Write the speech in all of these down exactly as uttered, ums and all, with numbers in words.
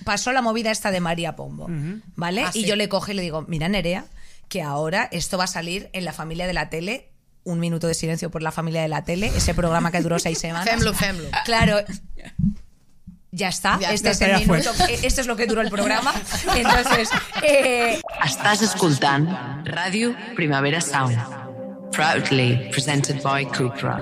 pasó la movida esta de María Pombo, uh-huh. ¿vale? Ah, y sí. yo le cojo y le digo, mira, Nerea, que ahora esto va a salir en La Familia de la Tele, un minuto de silencio por La Familia de la Tele, ese programa que duró seis semanas. Fem-lo, fem-lo. Claro, ya está, ya este está, es el minuto, fue. Esto es lo que duró el programa. Entonces, eh... Estàs escoltant Ràdio Primavera Sound, proudly presented by Cupra.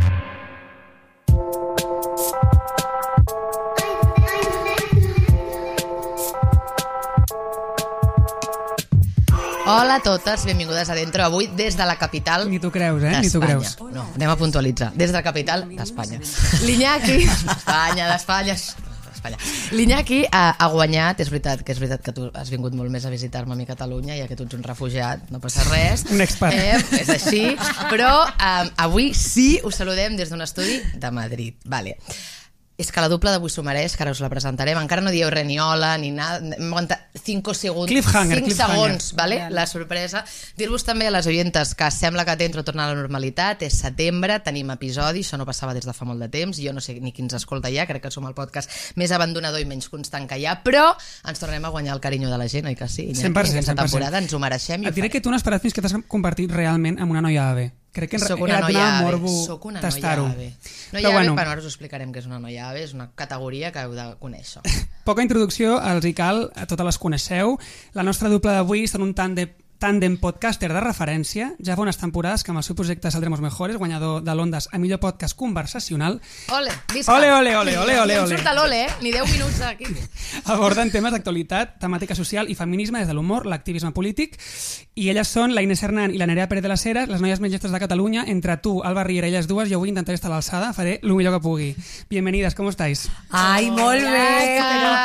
Hola a totes, benvingudes a Dentro. Avui des de la capital Ni tu creus, eh? Ni tu creus. No, anem a puntualitzar. Des de la capital d'Espanya. L'Iñaki... Espanya, d'Espanya... Espanya. L'Iñaki ha, ha guanyat, és veritat que és veritat que tu has vingut molt més a visitar-me a mi a Catalunya, ja que tu ets un refugiat, no passa res. Un expert. Eh, és així, però eh, avui sí us saludem des d'un estudi de Madrid. Vale. És que la dupla d'avui s'ho mereix, que ara us la presentarem. Encara no dieu res ni hola, ni nada. Hem aguantat cinc segons. Cliffhanger, cinc cliffhanger. segons, vale? La sorpresa. Dir-vos també a les oientes que sembla que Dentro torna a la normalitat. És setembre, tenim episodi, això no passava des de fa molt de temps. Jo no sé ni qui ens escolta ja, crec que som el podcast més abandonador i menys constant que hi ha, però ens tornem a guanyar el carinyo de la gent, oi que sí? cent per cent, Aquesta cent per cent. temporada ens ho mereixem. Et diré que tu no has parat fins que t'has convertit realment en una noia ave. Crec que soc era una noia ave. morbo Soc una tastar-ho. noia ave. Noia Però ave, bueno, bueno, ara us ho explicarem que és una noia ave, és una categoria que heu de conèixer. Poca introducció, els hi cal, a totes les coneixeu. La nostra dupla d'avui són un tàndem tàndem podcaster de referència, ja fa unes temporades que amb el seu projecte Saldremos Mejores, guanyador de l'Ondas a millor podcast conversacional. Ole, visca! Ole, ole, ole, ole, ole, No em ole. surt l'ole, eh? Ni deu minuts aquí. Aborden temes d'actualitat, temàtica social i feminisme des de l'humor, l'activisme polític, i elles són la Inés Hernán i la Nerea Pérez de les Heras, les noies més llestes de Catalunya. Entre tu, Alba Riera, i elles dues, jo avui intentaré estar a l'alçada, faré el millor que pugui. Bienvenides, ¿cómo estáis? Ai, molt bé!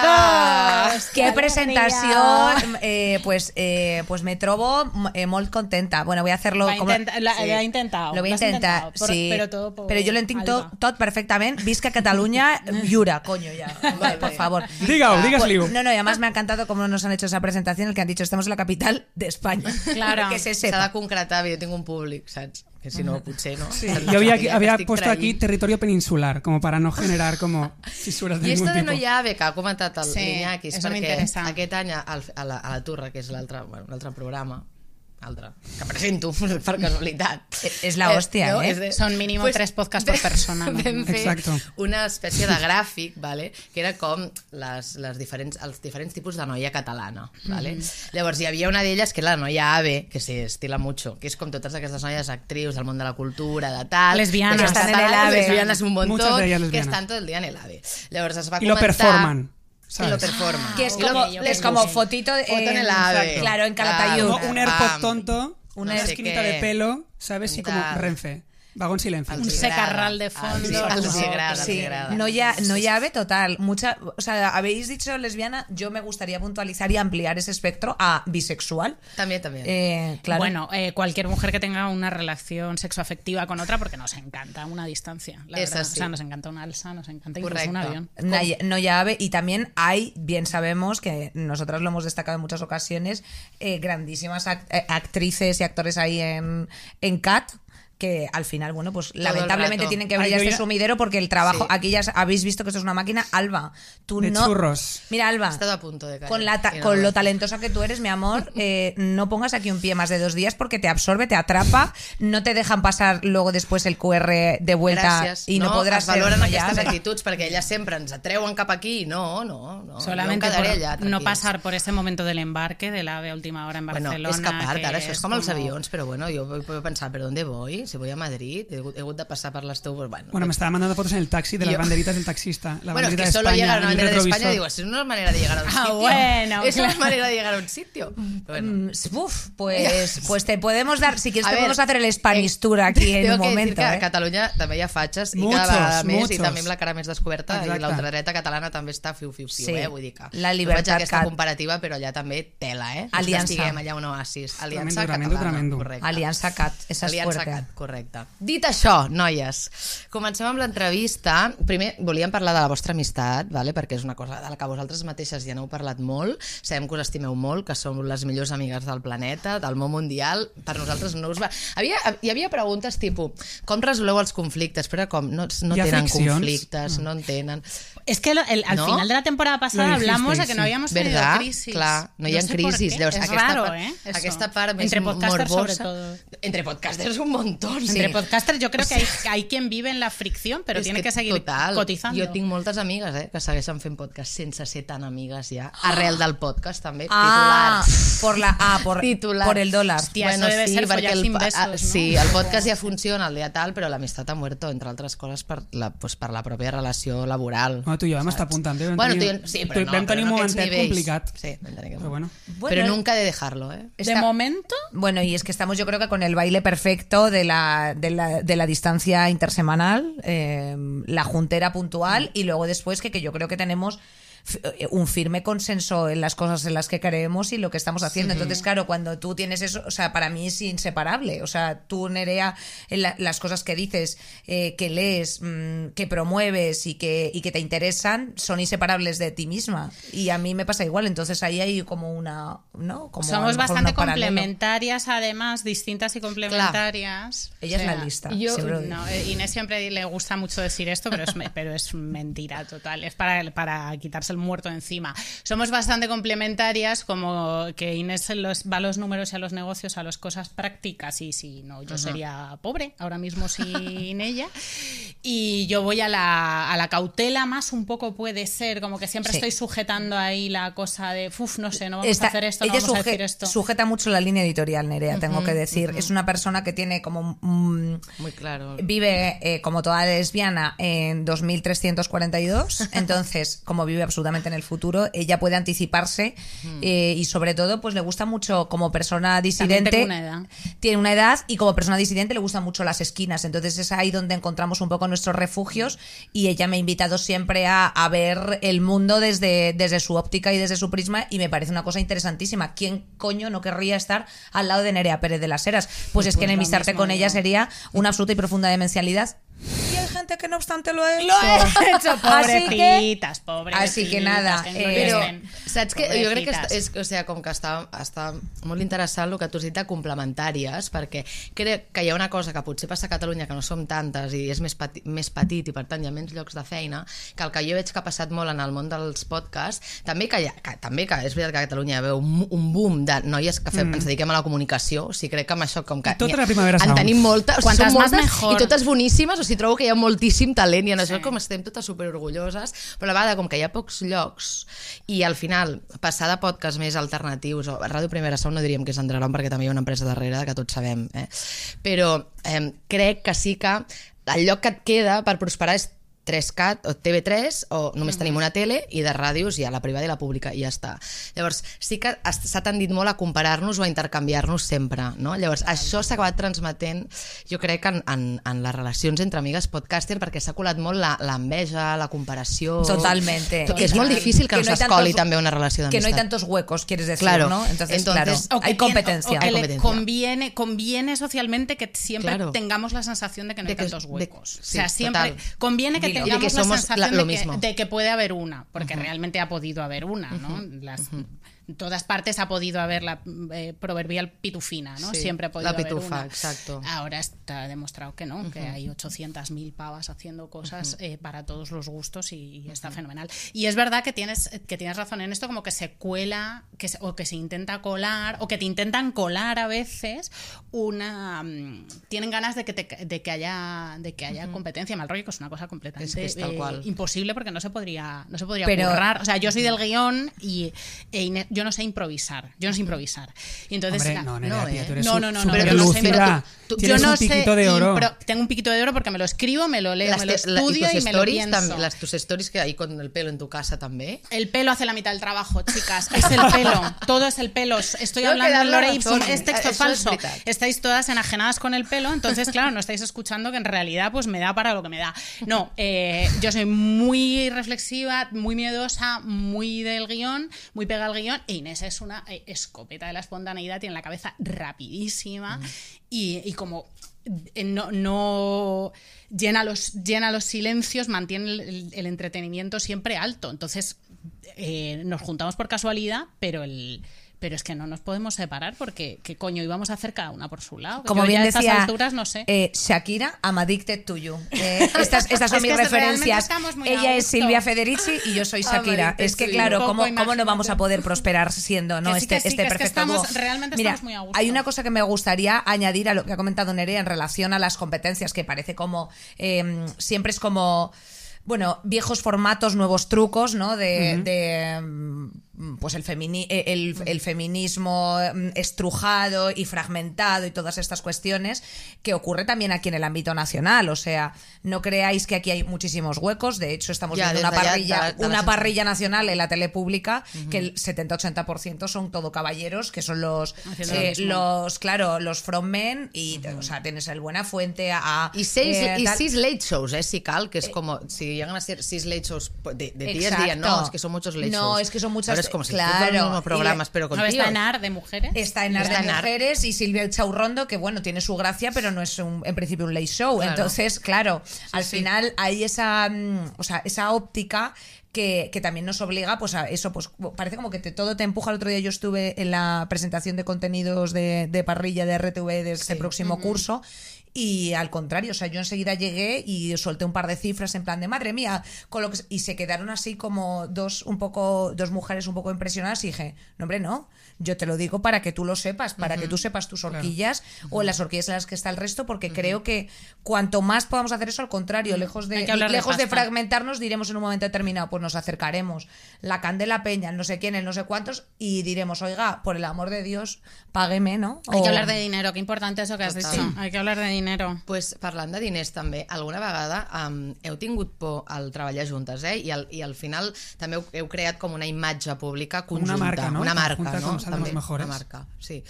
Qué presentación! Eh, pues, eh, pues me trobo eh, molt contenta. Bueno, voy a hacerlo... Va como... intenta, la, sí. Lo ha intentado. Lo voy a intentar, por, sí. Pero, todo por pero yo lo entiendo Alba. todo perfectamente. Visca Cataluña, Yura, coño, ya. Vale, por favor. Diga-ho, digas-li-ho. No, no, y además me ha encantado cómo nos han hecho esa presentación, el que han dicho, estamos en la capital de España. Claro. Que se S'ha sepa. de concretar, jo tinc un públic, saps? Que si no, potser no. Sí. Yo había, había puesto aquí territorio peninsular, como para no generar como fisuras de I ningún esto de tipo. noia ave que ha comentat el Sí, Iñaki, és eso perquè m'interessa. aquest any al, a, la, a la Turra, que és l'altre bueno, l'altre programa, altre, que presento per casualitat. Es la hostia, no? ¿eh? És de- Son mínimo tres podcasts por persona, ¿no? Vam fer Exacto. una espècie de gràfic, vale? Que era com les, les diferents, els diferents tipus de noia catalana. Vale? Mm-hmm. Llavors hi havia una d'elles que era la noia ave, que se estila mucho, que és com totes aquestes noies actrius del món de la cultura, de tal... Lesbianas. que Están en el catalanes, AVE. lesbianas un montón, Muchas de ellas que lesbianas. estan tot el dia en el AVE. Llavors es va Y lo comentar... performan, Y lo ¿sabes? performan. Que es Y lo- como, yo es que como sí. fotito, de- Foto en el AVE. Claro, en Claro. Calatayud. No, un AirPod tonto, Una una no sé esquinita qué. de pelo, ¿sabes? Y como Tal. Renfe. Vagón silencio. Els Un hi agrada. secarral de fondo. Els hi- els hi agrada, els hi Sí, agrada. no ya, no ya ave total. Mucha, o sea, habéis dicho lesbiana, yo me gustaría puntualizar y ampliar ese espectro a bisexual. También, también. Eh, claro. Bueno, eh, cualquier mujer que tenga una relación sexoafectiva con otra, porque nos encanta una distancia, la Es verdad. así. O sea, nos encanta una alza, nos encanta incluso Correcto. un avión. No, no ya ave. Y también hay, bien sabemos que nosotras lo hemos destacado en muchas ocasiones, eh, grandísimas act- eh, actrices y actores ahí en, en C A T, que al final, bueno, pues el lamentablemente rato. tienen que Ay, abrir yo este ya- sumidero porque el trabajo, Sí. aquí ya habéis visto que esto es una máquina. Alba, tú De no... churros. Mira, Alba, He estado a punto de caer. con, la ta- Y no con lo lo hago. talentosa que tú eres, mi amor, eh, no pongas aquí un pie más de dos días porque te absorbe, te atrapa, no te dejan pasar luego después el Q R de vuelta Gràcies. y no, podrás es valoren ser aquestes noia. actituds perquè elles sempre ens atreuen cap aquí. No, no, no. Solamente jo em quedaré por allà, no tranquils. pasar por ese momento del embarque del AVE a última hora en Bueno, Barcelona. és que a part, que ara això és com els como- avions, però bueno, jo puedo pensar, ¿pero dónde voy? Si voy a Madrid, he hagut, he hagut de passar per les tubos, bueno. Bueno, me estaba mandando fotos en el taxi de las Yo- banderitas del taxista. La Bueno, es banderita que de solo España, llegar a una en el bandera de España, retrovisor. digo, es una manera de llegar a un Ah, sitio. bueno, es una claro. manera de llegar a un sitio. Bueno. Mm, Uf, pues, pues te podemos dar, si quieres A te ver, podemos hacer el Spanish eh, Tour aquí en tengo un que momento. Dir que eh? a Catalunya també hi ha fatxes i Muchos, cada vegada més muchos. i també amb la cara més descoberta. Exacte. I l'ultradreta catalana també està fiu, fiu, fiu, Sí. eh? Vull dir que La no Libertad faig aquesta Cat. comparativa, però allà també tela, eh? No és que Aliança. estiguem allà un oasis. Aliança Tremendo, catalana, tremendo. correcte. Aliança C A T, esa es Aliança fuerte. Cat, Correcte. Dit això, noies, comencem amb l'entrevista. Primer, volíem parlar de la vostra amistat, vale? Perquè és una cosa de la que vosaltres mateixes ja n'heu parlat molt, sabem que us estimeu molt, que sou les millors amigues del planeta, del món mundial. Per nosaltres no us va... Havia, hi havia preguntes tipus, com resoleu els conflictes? Però com, no, no tenen friccions? conflictes, no en tenen... Es que lo, el, al ¿No? final de la temporada pasada Lo dijiste, hablamos de que no sí. habíamos tenido ¿Verdad? crisis. Clar, no hi ha sé por crisis. qué. Llavors, es aquesta raro, part, ¿eh? Eso. aquesta part més Entre podcasters, morbosa. sobre todo. Entre podcasters un montón, sí. Entre podcasters yo creo O que hay, hay quien vive en la fricción, pero és tiene que, seguir total. cotizando. Jo tinc moltes amigues eh, que segueixen fent podcast sense ser tan amigues ja. Arrel del podcast, també. Ah, Titulars. por la ah, por, Titulars. por el dólar. Hòstia, eso debe ser perquè follar el, sin besos, ah, ¿no? sí, el podcast ja funciona el dia tal, però l'amistat ha muerto, entre altres coses, per la, pues, per la pròpia relació laboral. Bueno, tu i jo vam estar a punt també. Vam Bueno, tenir, tu, sí, però no, vam tenir però un no aquests momentet nivells. complicat. Sí, vam tenir Però bueno. Bueno, pero nunca de dejarlo, ¿eh? De Está- momento, Bueno, y es que estamos yo creo que con el baile perfecto de la, de la, de la distancia intersemanal, eh, la juntera puntual y luego después que, que yo creo que tenemos f- un firme consenso en las cosas en las que creemos y lo que estamos haciendo. Entonces, claro, cuando tú tienes eso, o sea, para mí es inseparable. O sea, tú, Nerea, en la- las cosas que dices, eh, que lees, mmm, que promueves y que, y que te interesan, son inseparables de ti misma. Y a mí me pasa igual. Entonces ahí hay como una, ¿no? Como a lo somos mejor bastante una paralelo. complementarias, además, distintas y complementarias. Ella es la lista, yo- seguro. No, eh, Inés siempre le gusta mucho decir esto, pero es, me- pero es mentira total. Es para, para quitarse el muerto de encima. Somos bastante complementarias, como que Inés los, va a los números y a los negocios, a las cosas prácticas, y si no, yo sería pobre ahora mismo sin ella. Y yo voy a la, a la cautela más, un poco puede ser, como que siempre Sí. estoy sujetando ahí la cosa de, uff, no sé, no vamos Está- a hacer esto, no ella vamos a suje- decir esto. sujeta mucho la línea editorial, Nerea, tengo que decir. Es una persona que tiene como... mm, Muy claro. vive eh, como toda lesbiana en dos mil trescientos cuarenta y dos, entonces como vive absolutamente en el futuro, ella puede anticiparse eh, y sobre todo pues le gusta mucho como persona disidente. tengo una edad. Tiene una edad y como persona disidente le gustan mucho las esquinas, entonces es ahí donde encontramos un poco nuestros refugios y ella me ha invitado siempre a, a ver el mundo desde, desde su óptica y desde su prisma y me parece una cosa interesantísima. ¿Quién coño no querría estar al lado de Nerea Pérez de las Heras? Pues es que Pues lo enemistarte mismo con digo. ella sería una absoluta y profunda demencialidad. Y hay gente que no obstante lo ha hecho. Lo he hecho, Así que- pobrecitas, pobrecitas. Así que nada, que eh, Però, engloben. saps que jo crec que Pobrecitas. és, o sigui, com que està, està molt interessant el que tu has dit de complementàries, perquè crec que hi ha una cosa que potser passa a Catalunya, que no som tantes i és més, peti, més petit i per tant hi ha menys llocs de feina, que el que jo veig que ha passat molt en el món dels podcasts, també que, hi ha, que, també que és veritat que a Catalunya hi ha un, un boom de noies que fem, mm. ens dediquem a la comunicació, o sigui, crec que amb això com que... Tota la Primavera en Sound. tenim moltes, o sigui, Quantes són más moltes mejor. i totes boníssimes, o sigui, trobo que hi ha moltíssim talent i en això Sí. com estem totes superorgulloses, però a la vegada com que hi ha pocs llocs i al final passar de podcasts més alternatius, o Ràdio Primera Sound no diríem que és underground perquè també hi ha una empresa darrere que tots sabem, eh? Però eh, crec que sí que el lloc que et queda per prosperar és tres cat o T V tres o només tenim una tele i de ràdios hi ha la privada i la pública i ja està. Llavors sí que es- s'ha tendit molt a comparar-nos o a intercanviar-nos sempre, no? Llavors això s'ha acabat transmetent jo crec en, en, en les relacions entre amigues podcaster perquè s'ha colat molt la- l'enveja, la comparació... Totalmente. Que és molt difícil que, Que no no hay s'escoli tantos- també una relació Que no hay d'amistat. tantos huecos, quieres decir, Claro. ¿no? Entonces, Entonces, claro, O que hay tiene- competencia. o que Hay le competencia. conviene, conviene socialmente que siempre Claro. tengamos la sensación de que no De hay que- tantos de- huecos. sí, o sea, siempre total. conviene que Dilo. Y de tengamos que la somos sensación la- lo de, que, mismo. de que puede haber una, porque realmente ha podido haber una, ¿no? Las, en todas partes ha podido haber la eh, proverbial pitufina, ¿no? Sí, Siempre ha podido la haber pitufa, una. exacto. Ahora está demostrado que no, que hay ochocientas mil pavas haciendo cosas eh, para todos los gustos y, y está fenomenal. Y es verdad que tienes, que tienes razón en esto, como que se cuela que se- o que se intenta colar o que te intentan colar a veces una... mm, tienen ganas de que, te- de que haya, de que haya competencia. Mal rollo, que es una cosa completamente Es que es tal eh, cual. imposible porque no se podría, no se podría Pero- currar. O sea, yo soy del guión y e Inés- yo no sé improvisar. Yo no sé improvisar. Y entonces, Hombre, la- no, Nerea, no, tía, eh. tú eres no, su- no, no, no, súper pero no sé, lúcida, pero tú- tú- tienes yo no un piquito sé de oro. impro- tengo un piquito de oro porque me lo escribo, me lo leo, Las me lo te- la- estudio tus y, me lo stories pienso. també, las tus stories que hay con el pelo en tu casa també. El pelo hace la mitad del trabajo, chicas. Es el pelo. Todo es el pelo. Estoy Tengo que hablando dar en la Lore Ipsum. razón. Es texto Eso es falso. veritat. Estáis todas enajenadas con el pelo. Entonces, claro, no estáis escuchando que en realidad pues me da para lo que me da. No, eh, yo soy muy reflexiva, muy miedosa, muy del guión, muy pegada al guión. E Inés es una eh, escopeta de la espontaneidad, tiene la cabeza rapidísima y, y como no, no llena los, llena los silencios, mantiene el, el entretenimiento siempre alto. Entonces, eh, nos juntamos por casualidad, pero el... Pero es que no nos podemos separar porque ¿qué coño íbamos a hacer cada una por su lado? Como Yo bien ya a estas decía alturas, no sé. eh, Shakira, I'm addicted to you. Eh, estas, estas son Es mis que referencias. estamos muy a Ella es gusto. Silvia Federici y yo soy Shakira. Addicted Es que to you. claro, Un ¿cómo, poco, cómo no vamos a imagínate. poder prosperar siendo ¿no? Que sí, este, que sí, este que es que perfecto estamos- dúo? realmente Mira, estamos muy a gusto. hay una cosa que me gustaría añadir a lo que ha comentado Nerea en relación a las competencias, que parece como eh, siempre es como bueno, viejos formatos, nuevos trucos, ¿no? De, uh-huh. de pues el, femini- el, el feminismo estrujado y fragmentado y todas estas cuestiones que ocurre también aquí en el ámbito nacional. O sea, no creáis que aquí hay muchísimos huecos. De hecho, estamos ya, viendo una parrilla, da, da una parrilla nacional en la tele pública uh-huh. que el setenta ochenta por ciento son todo caballeros, que son los, eh, los claro, los frontmen y, uh-huh. o sea, tienes el Buenafuente a... Y seis, eh, y seis late shows, ¿eh? Si cal, que es como, si llegan a ser seis late shows de, de tías, dirían, no, es que son muchos late no, shows. es que son muchas... Pero es como si claro, fueran los mismos programas, pero con no, tíos. Está en Ar de mujeres. Está en Ar de mujeres y Silvia Chaurrondo, que bueno, tiene su gracia, pero no es un, en principio un late show. Claro. Entonces, claro, sí, al sí. final hay esa, o sea, esa óptica que, que también nos obliga pues a eso, pues parece como que te, todo te empuja. El otro día yo estuve en la presentación de contenidos de, de parrilla de R T V de este sí. próximo uh-huh. curso. Y al contrario, o sea, yo enseguida llegué y solté un par de cifras en plan de madre mía, con lo que, y se quedaron así como dos un poco dos mujeres un poco impresionadas y dije, no hombre, no, yo te lo digo para que tú lo sepas, para uh-huh. que tú sepas tus horquillas claro. uh-huh. o en las horquillas en las que está el resto, porque uh-huh. creo que cuanto más podamos hacer eso, al contrario, uh-huh. lejos de lejos de, de fragmentarnos, diremos en un momento determinado, pues nos acercaremos, la Candela Peña, el no sé quién, el no sé cuántos, y diremos, oiga, por el amor de Dios, págueme, ¿no? Hay o... que hablar de dinero, qué importante eso que has Total. dicho, hay que hablar de dinero. Pues parlant de diners també, alguna vegada um, heu tingut por al treballar juntes, eh? I al, i al final també heu, heu creat com una imatge pública conjunta. Una marca, no? Una marca, Conjunta, no? També, una marca, sí.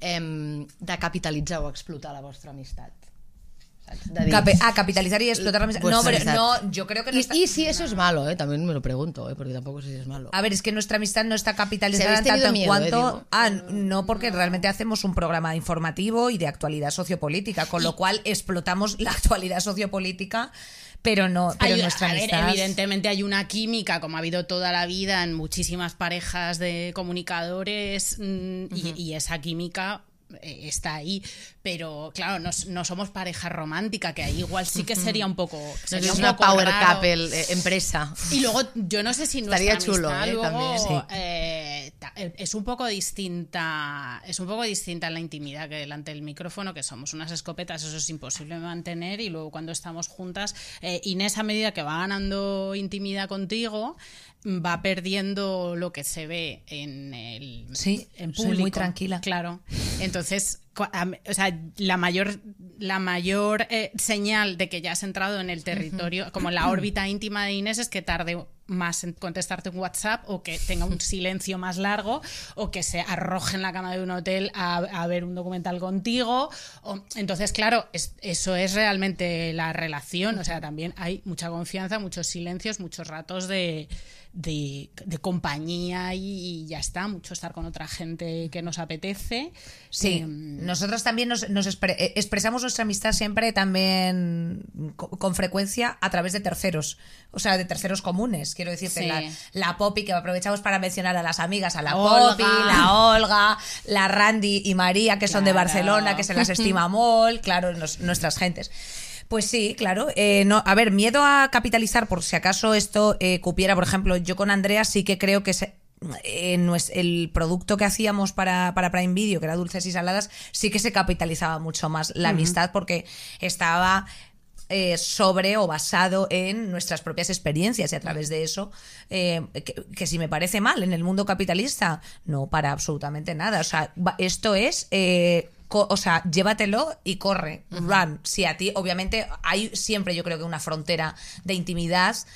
Em, de capitalitzar o explotar la vostra amistat. Cape, ah, capitalizar y explotar la amistad. No, pero no, yo creo que no y, está... y si eso es malo, ¿eh? También me lo pregunto, ¿eh? Porque tampoco sé si es malo. A ver, es que nuestra amistad no está capitalizada tanto en miedo, cuanto... Eh, ah, no, porque realmente hacemos un programa informativo y de actualidad sociopolítica, con lo cual explotamos la actualidad sociopolítica, pero no, pero hay, nuestra a amistad... ver, evidentemente hay una química, como ha habido toda la vida en muchísimas parejas de comunicadores, mmm, uh-huh. y, y esa química... está ahí, pero claro, no, no somos pareja romántica, que ahí igual sí que sería un poco sería no es un una poco power raro. couple eh, empresa. Y luego yo no sé si nuestra estaría chulo, amistad ¿eh? luego, También, sí. eh, es un poco distinta es un poco distinta en la intimidad que delante del micrófono, que somos unas escopetas, eso es imposible de mantener, y luego cuando estamos juntas, eh, Inés, a medida que va ganando intimidad contigo, va perdiendo lo que se ve en el sí, en público. Soy muy tranquila. Claro. Entonces, o sea, la mayor la mayor eh, señal de que ya has entrado en el territorio, uh-huh. como en la órbita íntima de Inés, es que tarde más en contestarte un WhatsApp, o que tenga un silencio más largo, o que se arroje en la cama de un hotel a, a ver un documental contigo. O, entonces, claro, es, eso es realmente la relación. O sea, también hay mucha confianza, muchos silencios, muchos ratos de De, de compañía y, y ya está, mucho estar con otra gente que nos apetece. Sí, eh, nosotros también nos, nos expre- expresamos nuestra amistad siempre también con, con frecuencia a través de terceros, o sea, de terceros comunes, quiero decirte, sí. la, la Poppy, que aprovechamos para mencionar a las amigas, a la Olga. Poppy, la Olga, la Randy y María, que son claro. de Barcelona, que se las estima mol, claro, nos, nuestras gentes. Pues sí, claro. Eh, no, a ver, miedo a capitalizar, por si acaso esto eh, cupiera, por ejemplo, yo con Andrea sí que creo que se, eh, no es, el producto que hacíamos para, para Prime Video, que era Dulces y Saladas, sí que se capitalizaba mucho más la uh-huh. amistad, porque estaba... Eh, sobre o basado en nuestras propias experiencias, y a través de eso eh, que, que si me parece mal en el mundo capitalista, no, para absolutamente nada. O sea, esto es eh, co- o sea, llévatelo y corre, uh-huh. run. Si a ti, obviamente hay siempre, yo creo que una frontera de intimidad,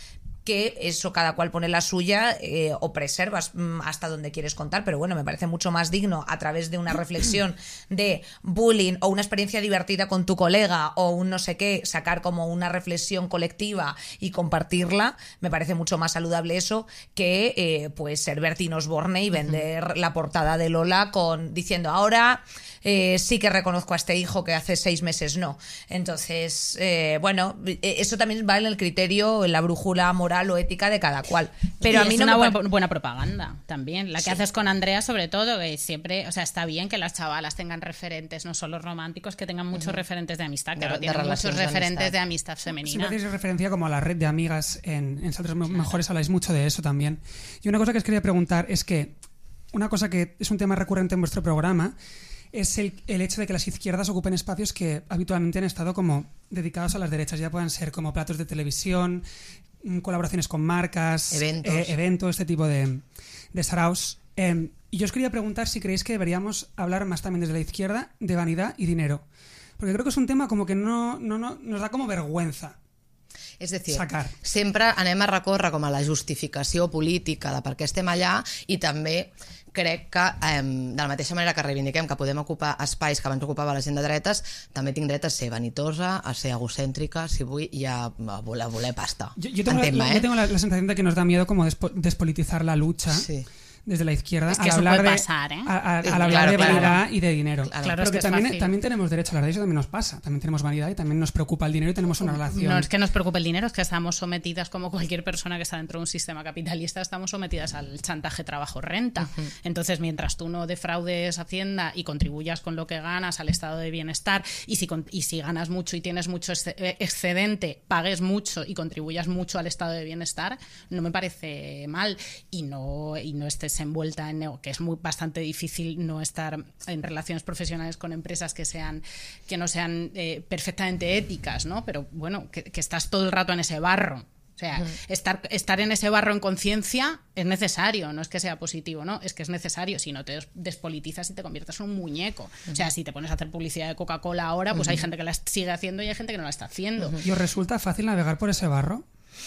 que eso cada cual pone la suya eh, o preservas mm, hasta donde quieres contar, pero bueno, me parece mucho más digno a través de una reflexión de bullying o una experiencia divertida con tu colega o un no sé qué, sacar como una reflexión colectiva y compartirla, me parece mucho más saludable eso que eh, pues ser Bertín Osborne y vender uh-huh. la portada de Lola con diciendo ahora eh, sí que reconozco a este hijo que hace seis meses no. Entonces, eh, bueno, eso también va en el criterio, en la brújula moral o ética de cada cual. Pero y a mí es no una me buena, buena propaganda también, la que sí. haces con Andrea sobre todo, que siempre, o sea, está bien que las chavalas tengan referentes, no solo románticos, que tengan muchos uh-huh. referentes de amistad, claro, de, de tienen muchos referentes de amistad, de amistad femenina. Siempre hacéis referencia como a la red de amigas en, en Saltos Mejores, habláis mucho de eso también. Y una cosa que os quería preguntar es que una cosa que es un tema recurrente en vuestro programa es el, el hecho de que las izquierdas ocupen espacios que habitualmente han estado como dedicados a las derechas, ya puedan ser como platos de televisión, colaboraciones con marcas, eventos, eh, eventos este tipo de, de saraos. Eh, y yo os quería preguntar si creéis que deberíamos hablar más también desde la izquierda de vanidad y dinero. Perquè crec que és un tema com que no, no, no, nos da com vergüenza. És a dir, sacar. sempre anem a recórrer com a la justificació política de per què estem allà i també crec que, eh, de la mateixa manera que reivindiquem que podem ocupar espais que abans ocupava la gent de dretes, també tinc dret a ser vanitosa, a ser egocèntrica, si vull, i a, a, voler, a voler pasta. Yo, yo tengo, la, eh? yo tengo la, la sensación de que nos da miedo como despo, despolitizar la lucha. Sí. Desde la izquierda, es que al eso hablar, puede de, pasar, ¿eh? a, a, al claro, hablar de vanidad claro. y de dinero. Claro, claro, Pero es que, que también, también tenemos derecho a hablar de eso, también nos pasa. También tenemos vanidad y también nos preocupa el dinero y tenemos una relación. No es que nos preocupe el dinero, es que estamos sometidas, como cualquier persona que está dentro de un sistema capitalista, estamos sometidas al chantaje trabajo-renta. Uh-huh. Entonces, mientras tú no defraudes Hacienda y contribuyas con lo que ganas al estado de bienestar, y si, y si ganas mucho y tienes mucho excedente, pagues mucho y contribuyas mucho al estado de bienestar, no me parece mal. Y no, y no estés envuelta en que es muy bastante difícil no estar en relaciones profesionales con empresas que sean que no sean eh, perfectamente éticas, ¿no? Pero bueno, que, que estás todo el rato en ese barro. O sea, uh-huh. estar, estar en ese barro en conciencia es necesario, no es que sea positivo, ¿no? Es que es necesario, si no te despolitizas y te conviertes en un muñeco. Uh-huh. O sea, si te pones a hacer publicidad de Coca-Cola ahora, pues uh-huh. hay gente que la sigue haciendo y hay gente que no la está haciendo. Uh-huh. ¿Y os resulta fácil navegar por ese barro?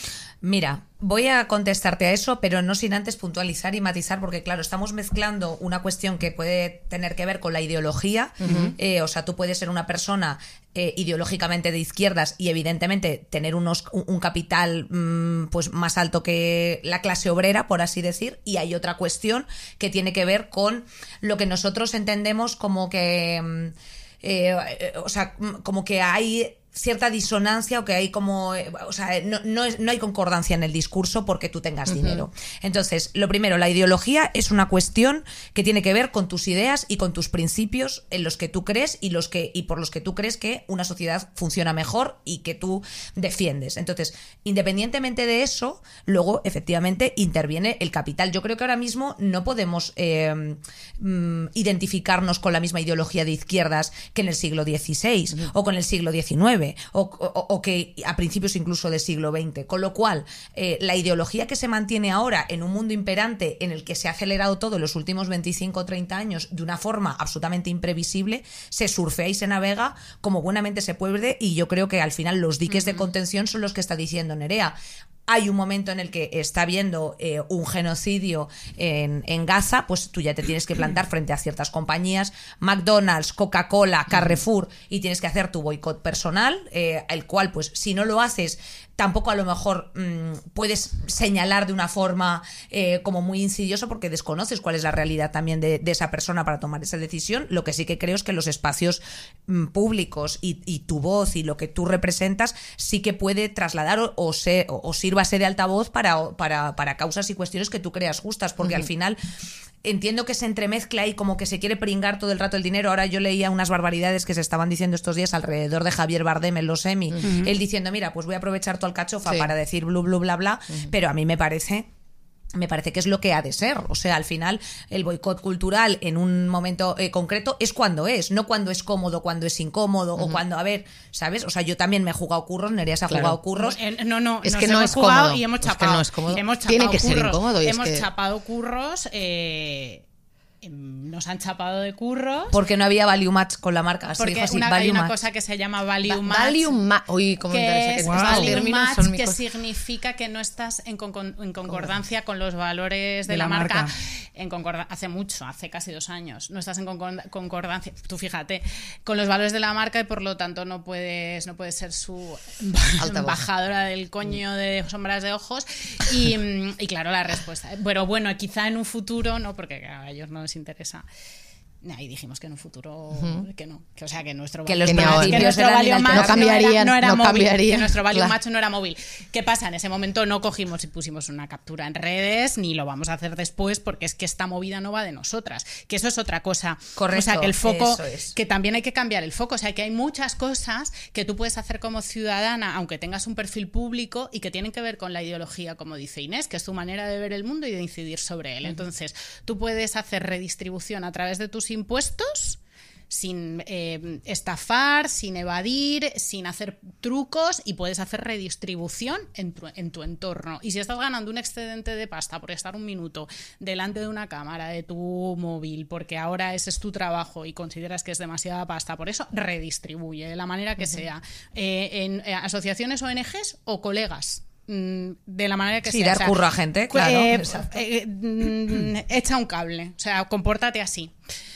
Mira, voy a contestarte a eso, pero no sin antes puntualizar y matizar, porque claro, estamos mezclando una cuestión que puede tener que ver con la ideología, uh-huh. eh, o sea, tú puedes ser una persona eh, ideológicamente de izquierdas y evidentemente tener unos, un, un capital mmm, pues más alto que la clase obrera, por así decir, y hay otra cuestión que tiene que ver con lo que nosotros entendemos como que, eh, eh, o sea, como que hay cierta disonancia o que hay como, o sea, no, no, es, no hay concordancia en el discurso porque tú tengas uh-huh. dinero. Entonces, lo primero, la ideología es una cuestión que tiene que ver con tus ideas y con tus principios en los que tú crees y los que y por los que tú crees que una sociedad funciona mejor y que tú defiendes. Entonces, independientemente de eso, luego efectivamente interviene el capital. Yo creo que ahora mismo no podemos eh, identificarnos con la misma ideología de izquierdas que en el siglo dieciséis uh-huh. o con el siglo diecinueve. O, o, o que a principios incluso del siglo veinte, con lo cual eh, la ideología que se mantiene ahora en un mundo imperante en el que se ha acelerado todo en los últimos veinticinco o treinta años de una forma absolutamente imprevisible, se surfea y se navega como buenamente se puede, y yo creo que al final los diques uh-huh. de contención son los que está diciendo Nerea. Hay un momento en el que está habiendo eh, un genocidio en, en Gaza, pues tú ya te tienes que plantar frente a ciertas compañías, McDonald's, Coca-Cola, Carrefour, y tienes que hacer tu boicot personal, eh, el cual, pues, si no lo haces, tampoco a lo mejor mmm, puedes señalar de una forma eh, como muy insidiosa porque desconoces cuál es la realidad también de, de esa persona para tomar esa decisión. Lo que sí que creo es que los espacios mmm, públicos y, y tu voz y lo que tú representas sí que puede trasladar o, o, se, o, o sírvase de altavoz para, para, para causas y cuestiones que tú creas justas, porque uh-huh. al final entiendo que se entremezcla y como que se quiere pringar todo el rato el dinero. Ahora yo leía unas barbaridades que se estaban diciendo estos días alrededor de Javier Bardem en los Emmy, uh-huh. él diciendo, mira, pues voy a aprovechar tu alcachofa sí. para decir blu, blu, bla, bla, uh-huh. pero a mí me parece... me parece que es lo que ha de ser. O sea, al final el boicot cultural en un momento eh, concreto es cuando es, no cuando es cómodo, cuando es incómodo uh-huh. o cuando, a ver, ¿sabes? O sea, yo también me he jugado curros, Nerea se ha claro. jugado curros. Eh, no, no, es nos que no hemos es jugado cómodo. Y hemos chapado. Es que no es cómodo. Hemos chapado Tiene que curros, ser incómodo. Y hemos es que... chapado curros... Eh... nos han chapado de curros. Porque no había value match con la marca. Así Porque dijo así, una, value hay una match. cosa que se llama value Va- match. value ma- Uy, cómo me interesa que que es estos value términos match, son mi que cosa. significa que no estás en, con- en concordancia con los valores de, De la, la marca. marca. En concorda- hace mucho, hace casi dos años. No estás en concorda- concordancia, tú fíjate, con los valores de la marca y por lo tanto no puedes, no puedes ser su Altavoz. embajadora del coño de sombras de ojos. Y, y claro, la respuesta. Pero bueno, quizá en un futuro, no, porque claro, a ellos no les interesa. Ahí dijimos que en un futuro uh-huh. que no, que o sea que nuestro Que los que principios nuestro eran value match inalterables. No cambiarían, no era, no era no móvil, cambiarían, que nuestro value claro. match no era móvil. ¿Qué pasa? En ese momento no cogimos y pusimos una captura en redes, ni lo vamos a hacer después, porque es que esta movida no va de nosotras, que eso es otra cosa. Correcto, o sea que el foco, eso es. que también hay que cambiar el foco, o sea que hay muchas cosas que tú puedes hacer como ciudadana, aunque tengas un perfil público y que tienen que ver con la ideología, como dice Inés, que es tu manera de ver el mundo y de incidir sobre él. Entonces, tú puedes hacer redistribución a través de tus impuestos, sin eh, estafar, sin evadir, sin hacer trucos, y puedes hacer redistribución en tu, en tu entorno. Y si estás ganando un excedente de pasta por estar un minuto delante de una cámara de tu móvil, porque ahora ese es tu trabajo y consideras que es demasiada pasta, por eso redistribuye de la manera que uh-huh. sea, eh, en eh, asociaciones, O N Ges o colegas. De la manera que sí, sea. dar o sea, curro a gente, claro. Eh, eh, eh, echa un cable, o sea, compórtate así.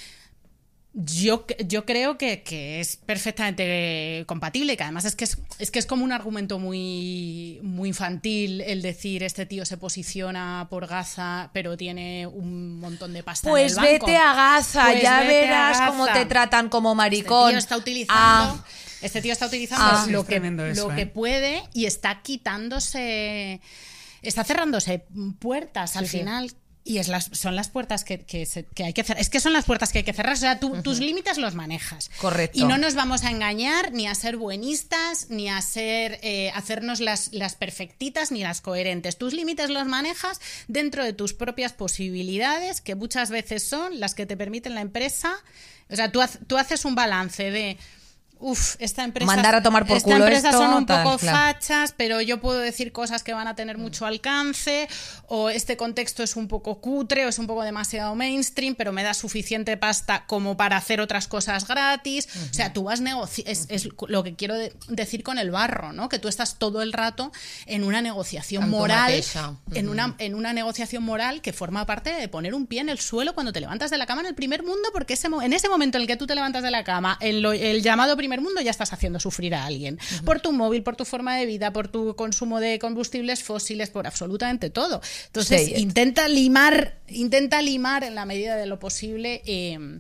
Yo, yo creo que, que es perfectamente compatible, que además es que es, es que es como un argumento muy, muy infantil el decir este tío se posiciona por Gaza pero tiene un montón de pasta pues en el banco. Vete a Gaza, pues ya vete verás a cómo Gaza. te tratan como maricón. Este tío está utilizando, ah. este tío está utilizando Ah. lo, Es que, tremendo eso, lo ¿eh? que puede y está quitándose, está cerrándose puertas al Sí, sí. final. Y es las, son las puertas que, que, se, que hay que cerrar. Es que son las puertas que hay que cerrar. O sea, tú, uh-huh. tus límites los manejas. Correcto. Y no nos vamos a engañar ni a ser buenistas, ni a ser eh, hacernos las, las perfectitas, ni las coherentes. Tus límites los manejas dentro de tus propias posibilidades, que muchas veces son las que te permiten la empresa. O sea, tú, tú haces un balance de... Uf, esta empresa, mandar a tomar por esta culo empresa esto, son un tal, poco claro. fachas, pero yo puedo decir cosas que van a tener mucho alcance, o este contexto es un poco cutre, o es un poco demasiado mainstream, pero me da suficiente pasta como para hacer otras cosas gratis. Uh-huh. O sea, tú vas negoci- es, es lo que quiero de- decir con el barro, ¿no? Que tú estás todo el rato en una negociación Amb tu moral, mateixa. Uh-huh. en una, en una negociación moral que forma parte de poner un pie en el suelo cuando te levantas de la cama en el primer mundo, porque ese mo- en ese momento en el que tú te levantas de la cama, en lo- el llamado primer mundo, ya estás haciendo sufrir a alguien. Uh-huh. Por tu móvil, por tu forma de vida, por tu consumo de combustibles fósiles, por absolutamente todo. Entonces, Sí. intenta limar, intenta limar en la medida de lo posible eh,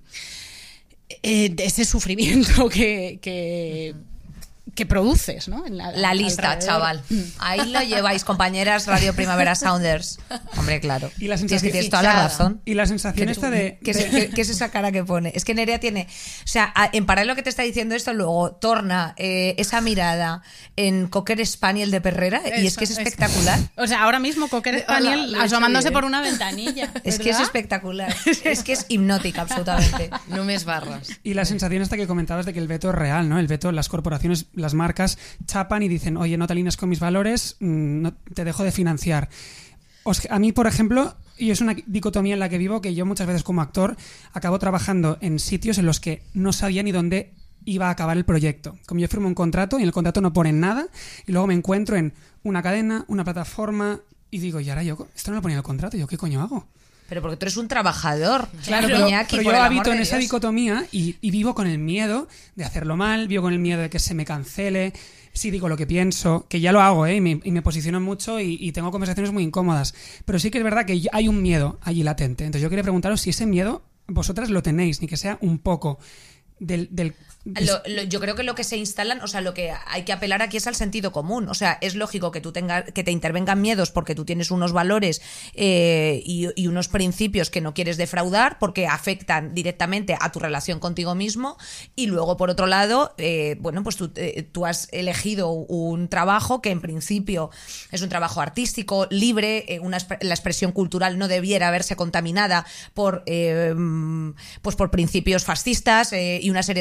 eh, ese sufrimiento que... que uh-huh. que produces, ¿no? En la, La lista, alrededor. chaval. Ahí lo lleváis, compañeras Radio Primavera Sounders. Hombre, claro. Y la Tienes, sensación- que tienes toda la Fichada. razón. Y la sensación ¿Qué, esta de... ¿qué, es, de- qué- qué es esa cara que pone? Es que Nerea tiene... O sea, a- en paralelo que te está diciendo esto, luego torna eh, esa mirada en Cocker Spaniel de Perrera y es que es Eso, espectacular. O sea, ahora mismo Cocker Hola, Spaniel lo he hecho asomándose bien. por una ventanilla. Es que es ¿verdad? espectacular. Es que es hipnótica, absolutamente. Només barres. Y la sensación esta que comentabas de que el veto es real, ¿no? El veto, las corporaciones, las marcas chapan y dicen, oye, no te alineas con mis valores, mmm, no, te dejo de financiar. Os- a mí, por ejemplo, y es una dicotomía en la que vivo, que yo muchas veces como actor acabo trabajando en sitios en los que no sabía ni dónde iba a acabar el proyecto. Como yo firmo un contrato y en el contrato no ponen nada, y luego me encuentro en una cadena, una plataforma, y digo, y ahora yo, esto no lo ponía en el contrato, ¿yo qué coño hago? Pero porque tú eres un trabajador. Claro, pero, Iñaki, pero por yo el habito amor en de esa Dios. dicotomía y, y vivo con el miedo de hacerlo mal, vivo con el miedo de que se me cancele, si digo lo que pienso, que ya lo hago, ¿eh? y, me, y me posiciono mucho y, y tengo conversaciones muy incómodas, pero sí que es verdad que yo- hay un miedo allí latente. Entonces yo quería preguntaros si ese miedo vosotras lo tenéis, ni que sea un poco del... del Lo- lo- yo creo que lo que se instalan, o sea, lo que hay que apelar aquí es al sentido común. O sea, es lógico que tú tengas, que te intervengan miedos porque tú tienes unos valores eh, y, y unos principios que no quieres defraudar porque afectan directamente a tu relación contigo mismo. Y luego, por otro lado, eh, bueno, pues tú, eh, tú has elegido un trabajo que en principio es un trabajo artístico, libre, eh, una, exp- la expresión cultural no debiera verse contaminada por, eh, pues por principios fascistas eh, y una serie de cosas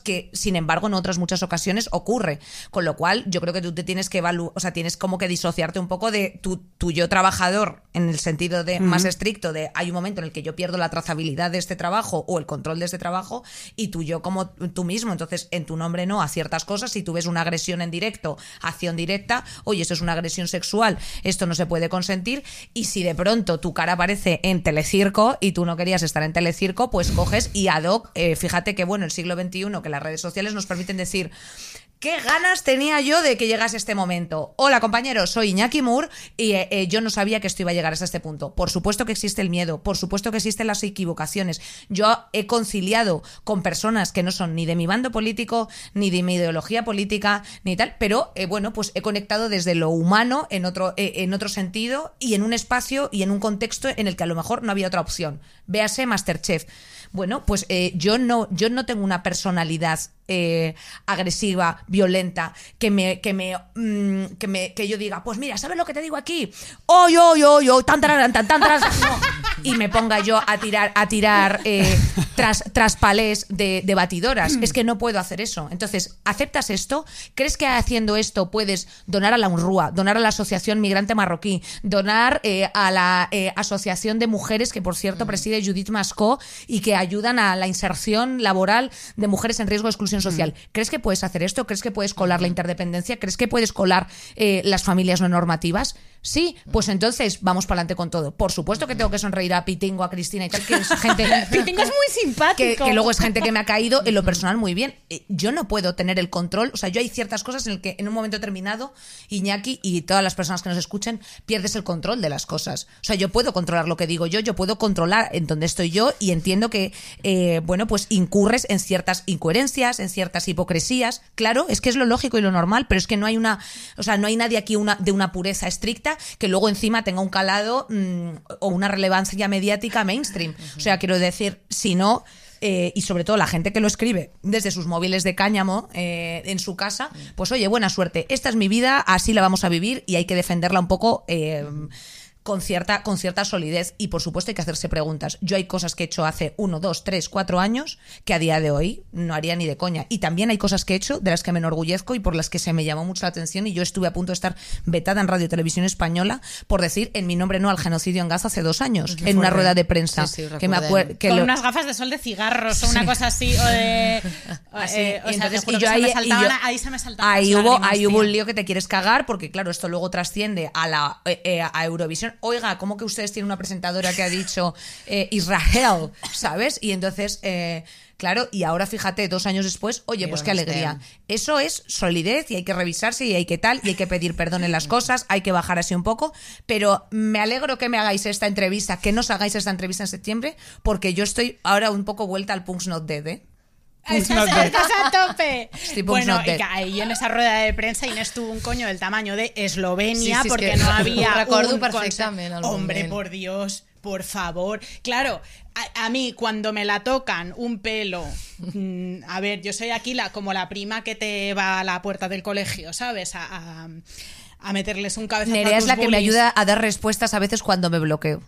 que sin embargo en otras muchas ocasiones ocurre, con lo cual yo creo que tú te tienes que evaluar, o sea, tienes como que disociarte un poco de tu, tu yo trabajador en el sentido de más Ujú. estricto de hay un momento en el que yo pierdo la trazabilidad de este trabajo o el control de este trabajo, y tú yo como tú mismo, entonces en tu nombre no a ciertas cosas. Si tú ves una agresión en directo, acción directa, oye, esto es una agresión sexual, esto no se puede consentir. Y si de pronto tu cara aparece en Telecirco y tú no querías estar en Telecirco, pues coges y ad hoc, eh, fíjate que bueno, el siglo veintiuno, que las redes sociales nos permiten decir: ¿qué ganas tenía yo de que llegase este momento? Hola compañeros, soy Iñaki Moore y eh, eh, yo no sabía que esto iba a llegar hasta este punto. Por supuesto que existe el miedo, por supuesto que existen las equivocaciones. Yo he conciliado con personas que no son ni de mi bando político, ni de mi ideología política, ni tal, pero eh, bueno, pues he conectado desde lo humano en otro, eh, en otro sentido y en un espacio y en un contexto en el que a lo mejor no había otra opción. Véase MasterChef. Bueno, pues eh, yo no, yo no tengo una personalidad eh, agresiva, violenta, que me, que me, mm, que me, que yo diga, pues mira, ¿sabes lo que te digo aquí? ¡Oy, oy, oy, oy! ¡Tan, tan, tan, tan, tan! No. Y me ponga yo a tirar, a tirar eh, tras, tras palés de, de batidoras. Es que no puedo hacer eso. Entonces, ¿aceptas esto? ¿Crees que haciendo esto puedes donar a la UNRWA, donar a la Asociación Migrante Marroquí, donar eh, a la eh, Asociación de Mujeres, que por cierto preside Judith Mascó, y que ayudan a la inserción laboral de mujeres en riesgo de exclusión social? ¿Crees que puedes hacer esto? ¿Crees que puedes colar la interdependencia? ¿Crees que puedes colar eh, las familias no normativas? Sí, pues entonces vamos para adelante con todo. Por supuesto que tengo que sonreír a Pitingo, a Cristina y tal, que es gente... Pitingo es muy simpático. Que, que luego es gente que me ha caído en lo personal muy bien. Eh, Yo no puedo tener el control, o sea, yo hay ciertas cosas en el que en un momento determinado, Iñaki y todas las personas que nos escuchen, pierdes el control de las cosas. O sea, yo puedo controlar lo que digo yo, yo puedo controlar en dónde estoy yo, y entiendo que, eh, bueno, pues incurres en ciertas incoherencias, en ciertas hipocresías. Claro, es que es lo lógico y lo normal, pero es que no hay una, o sea, no hay nadie aquí una, de una pureza estricta que luego encima tenga un calado mmm, o una relevancia mediática mainstream. O sea, quiero decir, si no... Eh, y sobre todo la gente que lo escribe desde sus móviles de cáñamo eh, en su casa, pues oye, buena suerte, esta es mi vida, así la vamos a vivir y hay que defenderla un poco eh, con cierta, con cierta solidez. Y por supuesto hay que hacerse preguntas. Yo hay cosas que he hecho hace uno, dos, tres, cuatro años que a día de hoy no haría ni de coña. Y también hay cosas que he hecho de las que me enorgullezco y por las que se me llamó mucho la atención, y yo estuve a punto de estar vetada en Radio Televisión Española por decir en mi nombre no al genocidio en Gaza hace dos años, en una rueda de prensa. Sí, sí, que me acuer- que Con lo- unas gafas de sol de cigarros o una cosa así, o de... Así, eh, o y sea, entonces, te juro y que yo se ahí, me y saltaban- yo- ahí se me saltaban ahí las hubo, lágrimas, ahí hubo un tía. lío que te quieres cagar, porque claro, esto luego trasciende a la eh, eh, a Eurovisión. Oiga, ¿cómo que ustedes tienen una presentadora que ha dicho eh, Israel, ¿sabes? Y entonces, eh, claro, y ahora fíjate, dos años después, oye, pues qué alegría. Eso es solidez, y hay que revisarse, y hay que tal, y hay que pedir perdón en las cosas, hay que bajar así un poco, pero me alegro que me hagáis esta entrevista, que nos hagáis esta entrevista en septiembre, porque yo estoy ahora un poco vuelta al Punk's Not Dead, ¿eh? Punk's Estás, Not Dead. estás a tope. Estoy Punk's Bueno, Not y Dead. que ahí en esa rueda de prensa Inés tuvo un coño del tamaño de Eslovenia, Sí, sí, és porque que no había ho recordo un perfectament, conse- el Hombre, moment. por Dios, por favor. Claro, a, a mí cuando me la tocan un pelo, mm, a ver, yo soy aquí la, como la prima que te va a la puerta del colegio, ¿sabes? A, a, a meterles un cabezazo a Nerea es tus la que me bullies. ayuda a dar respuestas a veces cuando me bloqueo.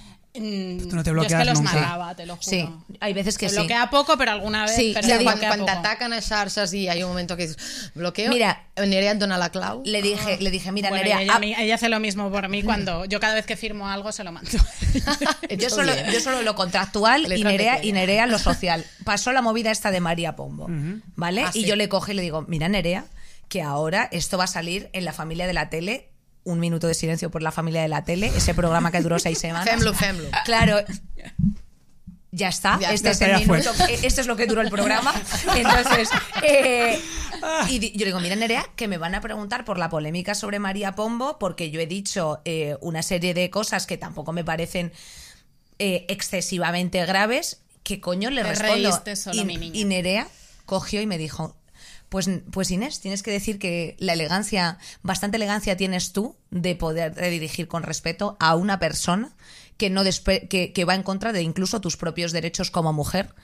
Mm, Tú no te yo es bloqueas que los nunca. mataba, te lo juro. Sí, hay veces que Se sí. bloquea poco, pero alguna vez. Sí, pero le se digo, Quan, bloquea quan poco. t'ataquen a xarxes i hi ha un moment que dius bloqueo, Mira, Nerea et dona la clau. Le dije, le dije, mira, Bueno, Nerea, ella, ah, a mí- ella hace lo mismo por mí cuando yo cada vez que firmo algo se lo mando. yo solo, yo solo lo contractual y Letra Nerea, pequeña. y Nerea lo social. Pasó la movida esta de María Pombo, ¿vale? Ah, y sí. yo le cojo y le digo, mira, Nerea, que ahora esto va a salir en La Familia de la Tele. Un minuto de silencio por La Familia de la Tele, ese programa que duró seis semanas. Fem-lo, fem-lo. Claro. Ya está, Ya este está, es el ya fue. minuto, eh, esto es lo que duró el programa. Entonces, eh, y di- yo le digo, mira, Nerea, que me van a preguntar por la polémica sobre María Pombo, porque yo he dicho eh, una serie de cosas que tampoco me parecen eh, excesivamente graves. ¿Qué coño le Te respondo? reíste solo, y, mi niña. y Nerea cogió y me dijo, pues, pues Inés, tienes que decir que la elegancia, bastante elegancia tienes tú de poder dirigir con respeto a una persona que no despe- que, que va en contra de incluso tus propios derechos como mujer.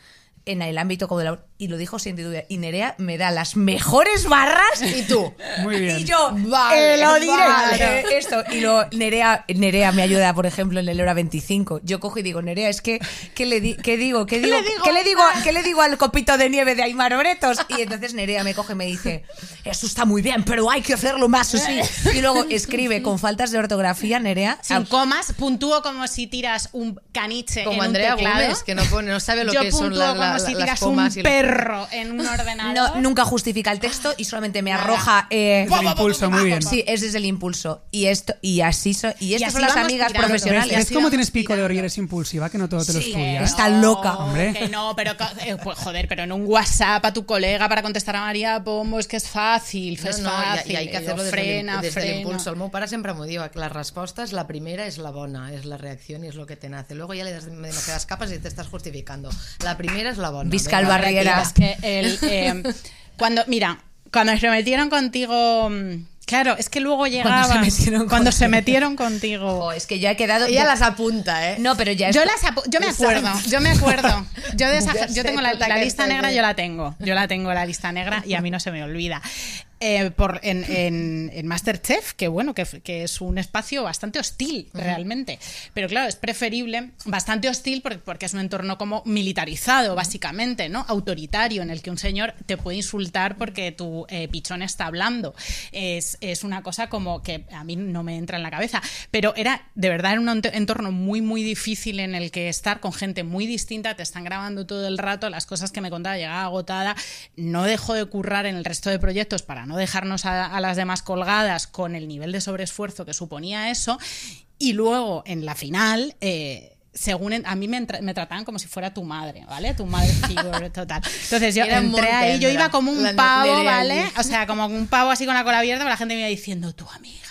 en el ámbito como de la... Y lo dijo sin duda. Y Nerea me da las mejores barras. Y tú. Muy bien. Y yo, Vale, eh, lo diré. vale. eh, esto. Y lo, Nerea, Nerea me ayuda, por ejemplo, en el Hora veinticinco. Yo cojo y digo, Nerea, es que, ¿qué le, di, qué digo? ¿Qué digo? le digo, ¿Qué le digo, ¿Qué le digo al copito de nieve de Aymar Bretos? Y entonces Nerea me coge y me dice, eso está muy bien, pero hay que hacerlo más así. Y luego escribe con faltas de ortografía, Nerea. Sin comas, puntúo como si tiras un caniche Como en Andrea un teclado. Gómez, que no, pone, no sabe lo Yo que son puntúo la, como la, si las tiras comas un y los- perro en un ordenador. No, nunca justifica el texto y solamente me Nada. arroja... Eh, Desde el impulso, muy bien. sí, es desde el impulso. Y esto y así so, y estas así son las vamos amigas tirando. profesionales. ¿Ves así cómo vamos tienes pico de tirando. oro y eres impulsiva? Que no todo te lo Sí, estudias. está loca. Hombre. Que no, pero eh, pues, joder, pero en un WhatsApp a tu colega para contestar a María Pombo es que es fácil, No, es no, fácil. i, i hay que Yo, hacerlo des, frena, de des de frena. l'impulso. El meu pare sempre m'ho diu, que les respostes, la primera és la bona, és la reacció i és lo que te nace. Luego ya le das demasiadas capas y te estás justificando. La primera es la bona. Visca Venga, el Barriera. Es que el, eh, cuando, mira, cuando se metieron contigo... mm, Claro, es que luego llegaban... Cuando se metieron cuando se contigo. metieron contigo. Oh, es que ya he quedado. Ella ya- las apunta, ¿eh? No, pero ya Yo, esto- las apu- yo me acuerdo, yo me acuerdo. Yo, de esa- Ya yo sé, tengo la, puta, la que lista estoy negra, bien. yo la tengo. Yo la tengo, la lista negra, y a mí no se me olvida. Eh, por, en, en, en Masterchef, que bueno, que, que es un espacio bastante hostil, realmente. Pero claro, es preferible, bastante hostil, porque, porque es un entorno como militarizado, básicamente, ¿no? Autoritario, en el que un señor te puede insultar porque tu eh, pichón está hablando. Es, es una cosa como que a mí no me entra en la cabeza. Pero era, de verdad, era un ent- entorno muy, muy difícil en el que estar con gente muy distinta, te están grabando todo el rato, las cosas que me contaba, llegaba agotada, no dejó de currar en el resto de proyectos para no dejarnos a, a las demás colgadas con el nivel de sobreesfuerzo que suponía eso, y luego en la final... Eh, según en- a mí me, entra- me trataban como si fuera tu madre, ¿vale? Tu madre figure total. Entonces yo Era entré muy ahí, yo tendra, iba como un la pavo, Nerea ¿vale? allí. O sea, como un pavo así con la cola abierta, pero la gente me iba diciendo, tu amiga,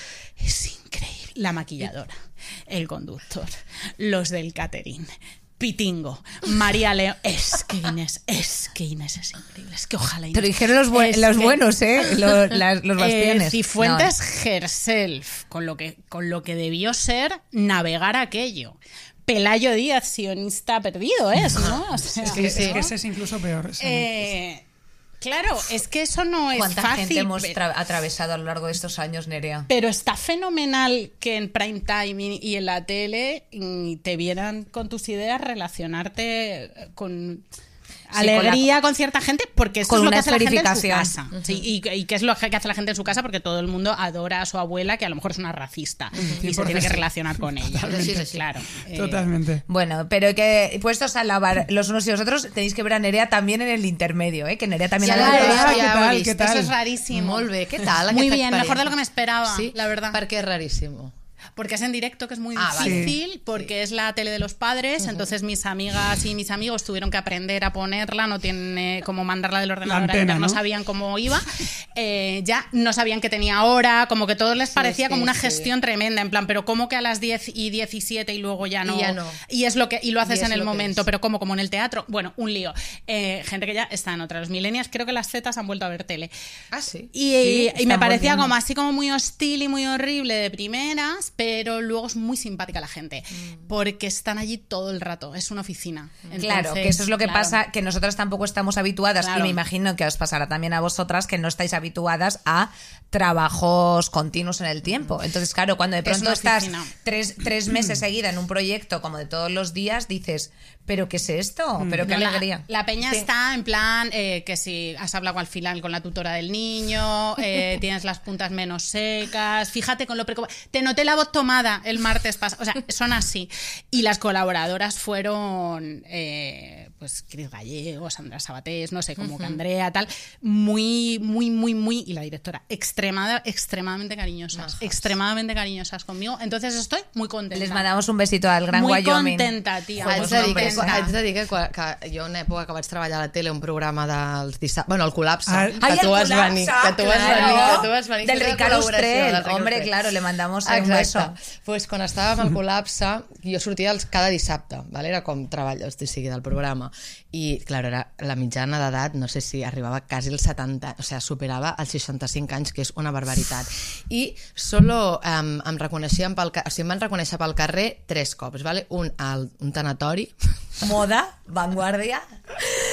es increíble. La maquilladora, el conductor, los del catering, Pitingo, María León. Es que Inés, es que Inés es increíble. Es que ojalá Inés. Te lo dijeron los, buen- Es los que- buenos, ¿eh? Los, las- los bastiones. Eh, Cifuentes herself, con lo, que, con lo que debió ser navegar aquello. Pelayo Díaz, sionista perdido, es, ¿no? O sea, Es que, Sí, sí. es que ese es incluso peor. o sea, eh, claro, es que eso no es ¿Cuánta fácil. gente hemos pe- tra- atravesado a lo largo de estos años, Nerea? Pero está fenomenal que en prime time y y en la tele mm, te vieran con tus ideas relacionarte con Sí, con alegría la- con, cierta gente, porque esto con es lo una que hace la gente en su esferificación. casa. Sí, y, y que es lo que hace la gente en su casa, porque todo el mundo adora a su abuela, que a lo mejor es una racista, y se cien por tiene que ciento. relacionar con ella. Sí, sí, sí. Claro. eh, Totalmente. Bueno, pero que puestos a lavar los unos y los otros, tenéis que ver a Nerea también en el intermedio, ¿eh? Que Nerea también Ja ha l'he de- vist, Ah, ja què ho he tal, vist. què tal? Eso es rarísimo. Molt bé, què tal? Muy aquesta bien, mejor de experiència? lo que me esperaba, Sí? la verdad. Per què és raríssim? Porque es en directo, que es muy Ah, vale. difícil, porque es la tele de los padres, entonces mis amigas y mis amigos tuvieron que aprender a ponerla, no tienen eh, cómo mandarla del ordenador, La antena, no, ¿no? sabían cómo iba, eh, ya no sabían que tenía hora, como que todo les parecía sí, como una sí. gestión tremenda, en plan, pero ¿cómo que a las diez y diecisiete y luego ya no? Y ya no. Y es lo que y lo haces Y es en el lo que momento, es. pero como como en el teatro, bueno, un lío. Eh, gente que ya está en otra. Los millennials, creo que las zetas han vuelto a ver tele. Ah, sí? Y, Sí, y me están parecía volviendo. como así como muy hostil y muy horrible de primeras, pero luego es muy simpática la gente, porque están allí todo el rato, es una oficina. Claro, Entonces, que eso es lo que claro. pasa, que nosotras tampoco estamos habituadas, Claro. y me imagino que os pasará también a vosotras, que no estáis habituadas a trabajos continuos en el tiempo. Entonces, claro, cuando de Es pronto una estás oficina. tres, tres meses seguida en un proyecto como de todos los días, dices, ¿pero qué es esto? ¿Pero qué No, la- alegría? La, peña Sí. está en plan eh, que si has hablado al final con la tutora del niño, eh, tienes las puntas menos secas, fíjate con lo preocupado. Te noté la voz tomada el martes pasado. O sea, son así. Y las colaboradoras fueron, eh, pues, Cris Gallegos, Sandra Sabatés, no sé, como que Andrea, tal, muy, muy, muy, muy, y la directora, extremada, extremadamente cariñosas, extremadamente cariñosas conmigo. Entonces estoy muy contenta. Les mandamos un besito al Gran muy Wyoming. contenta, tía. Fuimos Haig de, dir que, hombres. haig de dir que, quan- que jo una època que vaig treballar a la tele un programa dels dissabtes, bueno, el col·lapse, Ah, que Ai, tu el vas colapsa, venir, que tu vas claro. venir, que tu vas venir. Del que és la Ricard col·laboració Ustrell. del Ricard Hombre, Ustrell. claro, le mandamos un beso. Pues quan estàvem al col·lapse, jo sortia els, cada dissabte, vale? Era com treball, o sigui, del programa. I, clar, era la mitjana d'edat, no sé si arribava quasi als setanta, o sigui, superava els seixanta-cinc anys, que és una barbaritat. I solo um, em reconeixien pel, ca- o sigui, em van reconèixer pel carrer tres cops, vale? Un al un tanatori, Moda, vanguardia.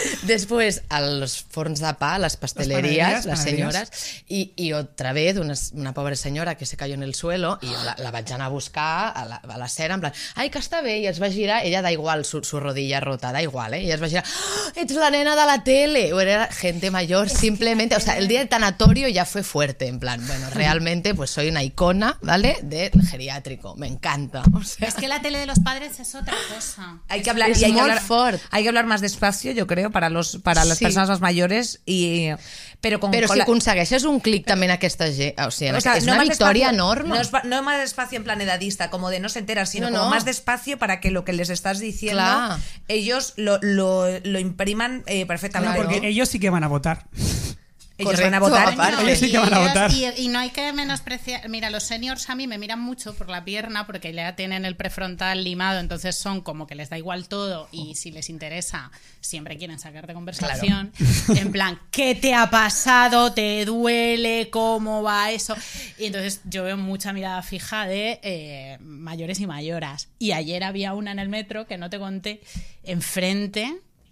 Després, als forns de pa, les pasteleries, Les les panaderies. senyores, i, i otra vez una, una pobra senyora que se cayó en el suelo, i jo la, la vaig anar a buscar a la, a la cera, en plan, ai, que està bé, i es va girar, ella da igual su, su rodilla rota, da igual, eh? I es va girar, ¡oh, ets la nena de la tele! O era gente mayor, simplemente, o sea, el día del tanatorio ya fue fuerte, en plan, bueno, realmente, pues soy una icona, ¿vale? Del geriátrico, me encanta. O sea, Es que la tele de los padres es otra cosa. Hay que hablar, Es y hay que molt hablar, fort. hay que hablar más despacio, yo creo, para los para las Sí. personas más mayores y pero con, Però con si la- aconsegueixes un clic també en aquesta gent, o sigui, en o sea, és no una más victòria despacio- enorme. No, es pa- no más despacio en plan edadista, como de no se enteran, sino No, como no. más despacio para que lo que les estás diciendo, Clar. ellos lo, lo, lo impriman eh, perfectamente. Claro. Porque ellos sí que van a votar. Ellos Correcto, van a votar. aparte. Ellos sí que van a ellos- votar. Y, y no hay que menospreciar. Mira, los seniors a mí me miran mucho por la pierna porque ya tienen el prefrontal limado, entonces son como que les da igual todo y si les interesa, siempre quieren sacar de conversación. En plan, ¿qué te ha pasado? ¿Te duele? ¿Cómo va eso? Y entonces yo veo mucha mirada fija de eh, mayores y mayoras. Y ayer había una en el metro que no te conté, enfrente,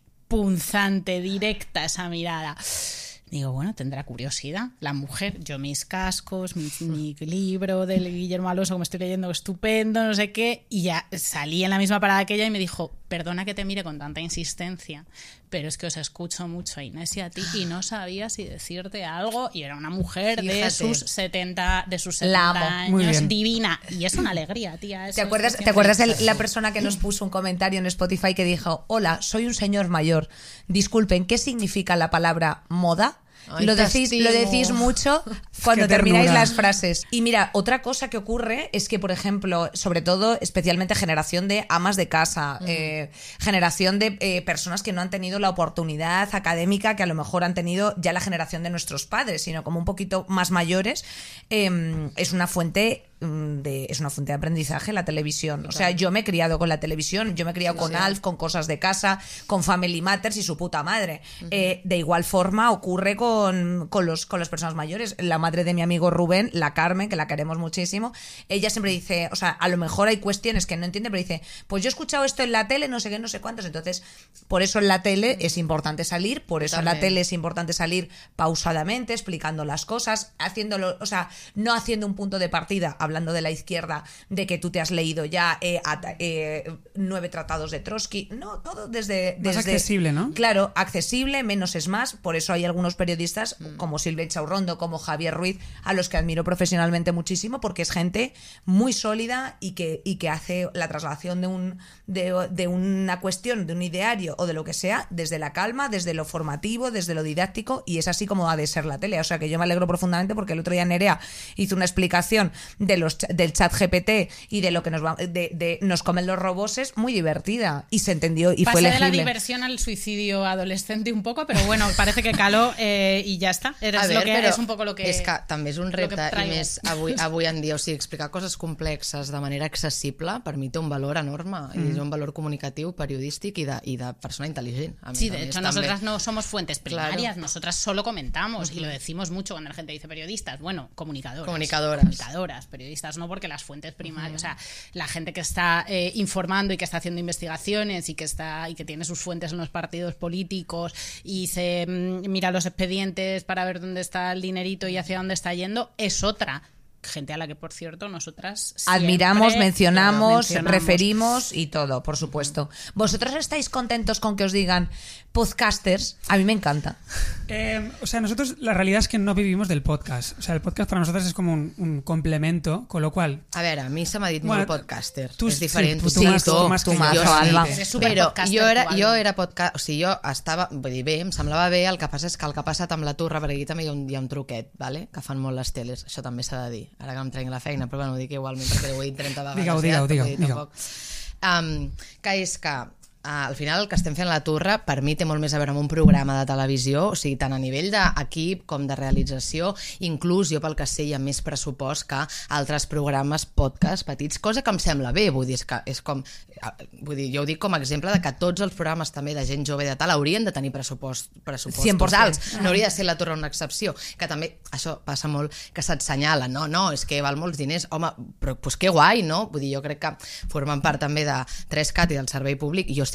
punzante, directa esa mirada. Digo, bueno, tendrá curiosidad. La mujer, yo mis cascos, mi, mi libro del Guillermo Alonso que me estoy leyendo, estupendo, no sé qué, y ya salí en la misma parada que ella y me dijo, perdona que te mire con tanta insistencia, pero es que os escucho mucho a Inés y a ti y no sabía si decirte algo, y era una mujer de Fíjate. sus setenta, de sus La setenta amo. Muy años, bien. divina, y es una alegría, tía. eso ¿Te es acuerdas, que ¿te siempre- acuerdas de la persona que nos puso un comentario en Spotify que dijo, hola, soy un señor mayor, disculpen, ¿qué significa la palabra moda? Ay, lo, te decís, lo estimo. decís mucho cuando Qué termináis ternura. las frases. Y mira, otra cosa que ocurre es que, por ejemplo, sobre todo, especialmente generación de amas de casa, eh, generación de eh, personas que no han tenido la oportunidad académica que a lo mejor han tenido ya la generación de nuestros padres, sino como un poquito más mayores, eh, es una fuente mm, de, es una fuente de aprendizaje la televisión. O sea, yo me he criado con la televisión, yo me he criado Sí, con sí. Alf, con cosas de casa, con Family Matters y su puta madre. Eh, de igual forma ocurre con, con, los, con las personas mayores. La madre de mi amigo Rubén, la Carmen, que la queremos muchísimo, ella siempre dice, o sea, a lo mejor hay cuestiones que no entiende, pero dice, pues yo he escuchado esto en la tele, no sé qué, no sé cuántos. Entonces, por eso en la tele es importante salir, por eso en la Totalmente. tele es importante salir pausadamente, explicando las cosas, haciéndolo, o sea, no haciendo un punto de partida, hablando de la izquierda, de que tú te has leído ya eh, a- eh, nueve tratados de Trotsky. No, todo desde... Más desde accesible, ¿no? Claro, accesible, menos es más. Por eso hay algunos periodistas como Silvia Chaurrondo, como Javier Ruiz, a los que admiro profesionalmente muchísimo, porque es gente muy sólida y que, y que hace la traslación de, un, de, de una cuestión, de un ideario o de lo que sea, desde la calma, desde lo formativo, desde lo didáctico, y es así como ha de ser la tele. O sea que yo me alegro profundamente porque el otro día Nerea hizo una explicación de los, ch- del chat G P T y de lo que nos va, de, de nos comen los roboses, muy divertida, y se entendió y Pasé fue de la legible. diversión al suicidio adolescente un poco, pero bueno, parece que caló eh, i ja està. Era A lo veure, que, però és un poco lo que... és que també és un lo que repte i traigo. més avui, avui en dia, o sigui, explicar coses complexes de manera accessible per mi té un valor enorme mm. i és un valor comunicatiu, periodístic i de, i de persona intel·ligent. A més Sí, a de més, hecho, també. nosotras no somos fuentes primarias, Claro. nosotras solo comentamos y lo decimos mucho cuando la gente dice periodistas. Bueno, comunicadoras. Comunicadoras. Comunicadoras, periodistas no, porque las fuentes primarias, o sea, la gente que está eh, informando y que está haciendo investigaciones y que está y que tiene sus fuentes en los partidos políticos y se mm, mira los expedientes para ver dónde está el dinerito y hacia dónde está yendo, es otra. Gente a la que, por cierto, nosotras siempre admiramos, mencionamos, mencionamos. referimos y todo, por supuesto. ¿Vosotros estáis contentos con que os digan podcasters? A mí me encanta. Eh, o sea, nosotros la realidad es que no vivimos del podcast. O sea, el podcast para nosotros es como un, un complemento, con lo cual... A veure, a mi se m'ha dit Bueno, molt podcaster. tu és sí, diferent. tu- tu tu sí, más- tu, tu más que tu yo. más, jo Alba. sí. Eres Però superpodcaster, jo era, tu, Alba. jo era podcast... O sigui, jo estava... Vull dir, bé, em semblava bé, el que passa és que el que ha passat amb la turra, perquè aquí també hi ha un, hi ha un truquet, vale? Que fan molt les teles, això també s'ha de dir. Ara que em trenc la feina, però bueno, ho dic igualment perquè ho he dit trenta vegades. Digue-ho, ja, digue-ho, digue-ho, vull dir, digue-ho. tampoc. Um, que és que Uh, al final el que estem fent a la Turra per mi té molt més a veure amb un programa de televisió, o sigui, tant a nivell d'equip com de realització, inclús jo pel que sé hi ha més pressupost que altres programes podcast petits, cosa que em sembla bé, vull dir, és, que és com vull dir, jo ho dic com a exemple de que tots els programes també de gent jove i de tal haurien de tenir pressupost, pressupostos cent per cent. alts, no hauria de ser la Turra una excepció, que també això passa molt, que s'assenyala, no, no, és que val molts diners, home, però pues que guai, no? Vull dir, jo crec que formen part també de tres cat i del servei públic, i jo estic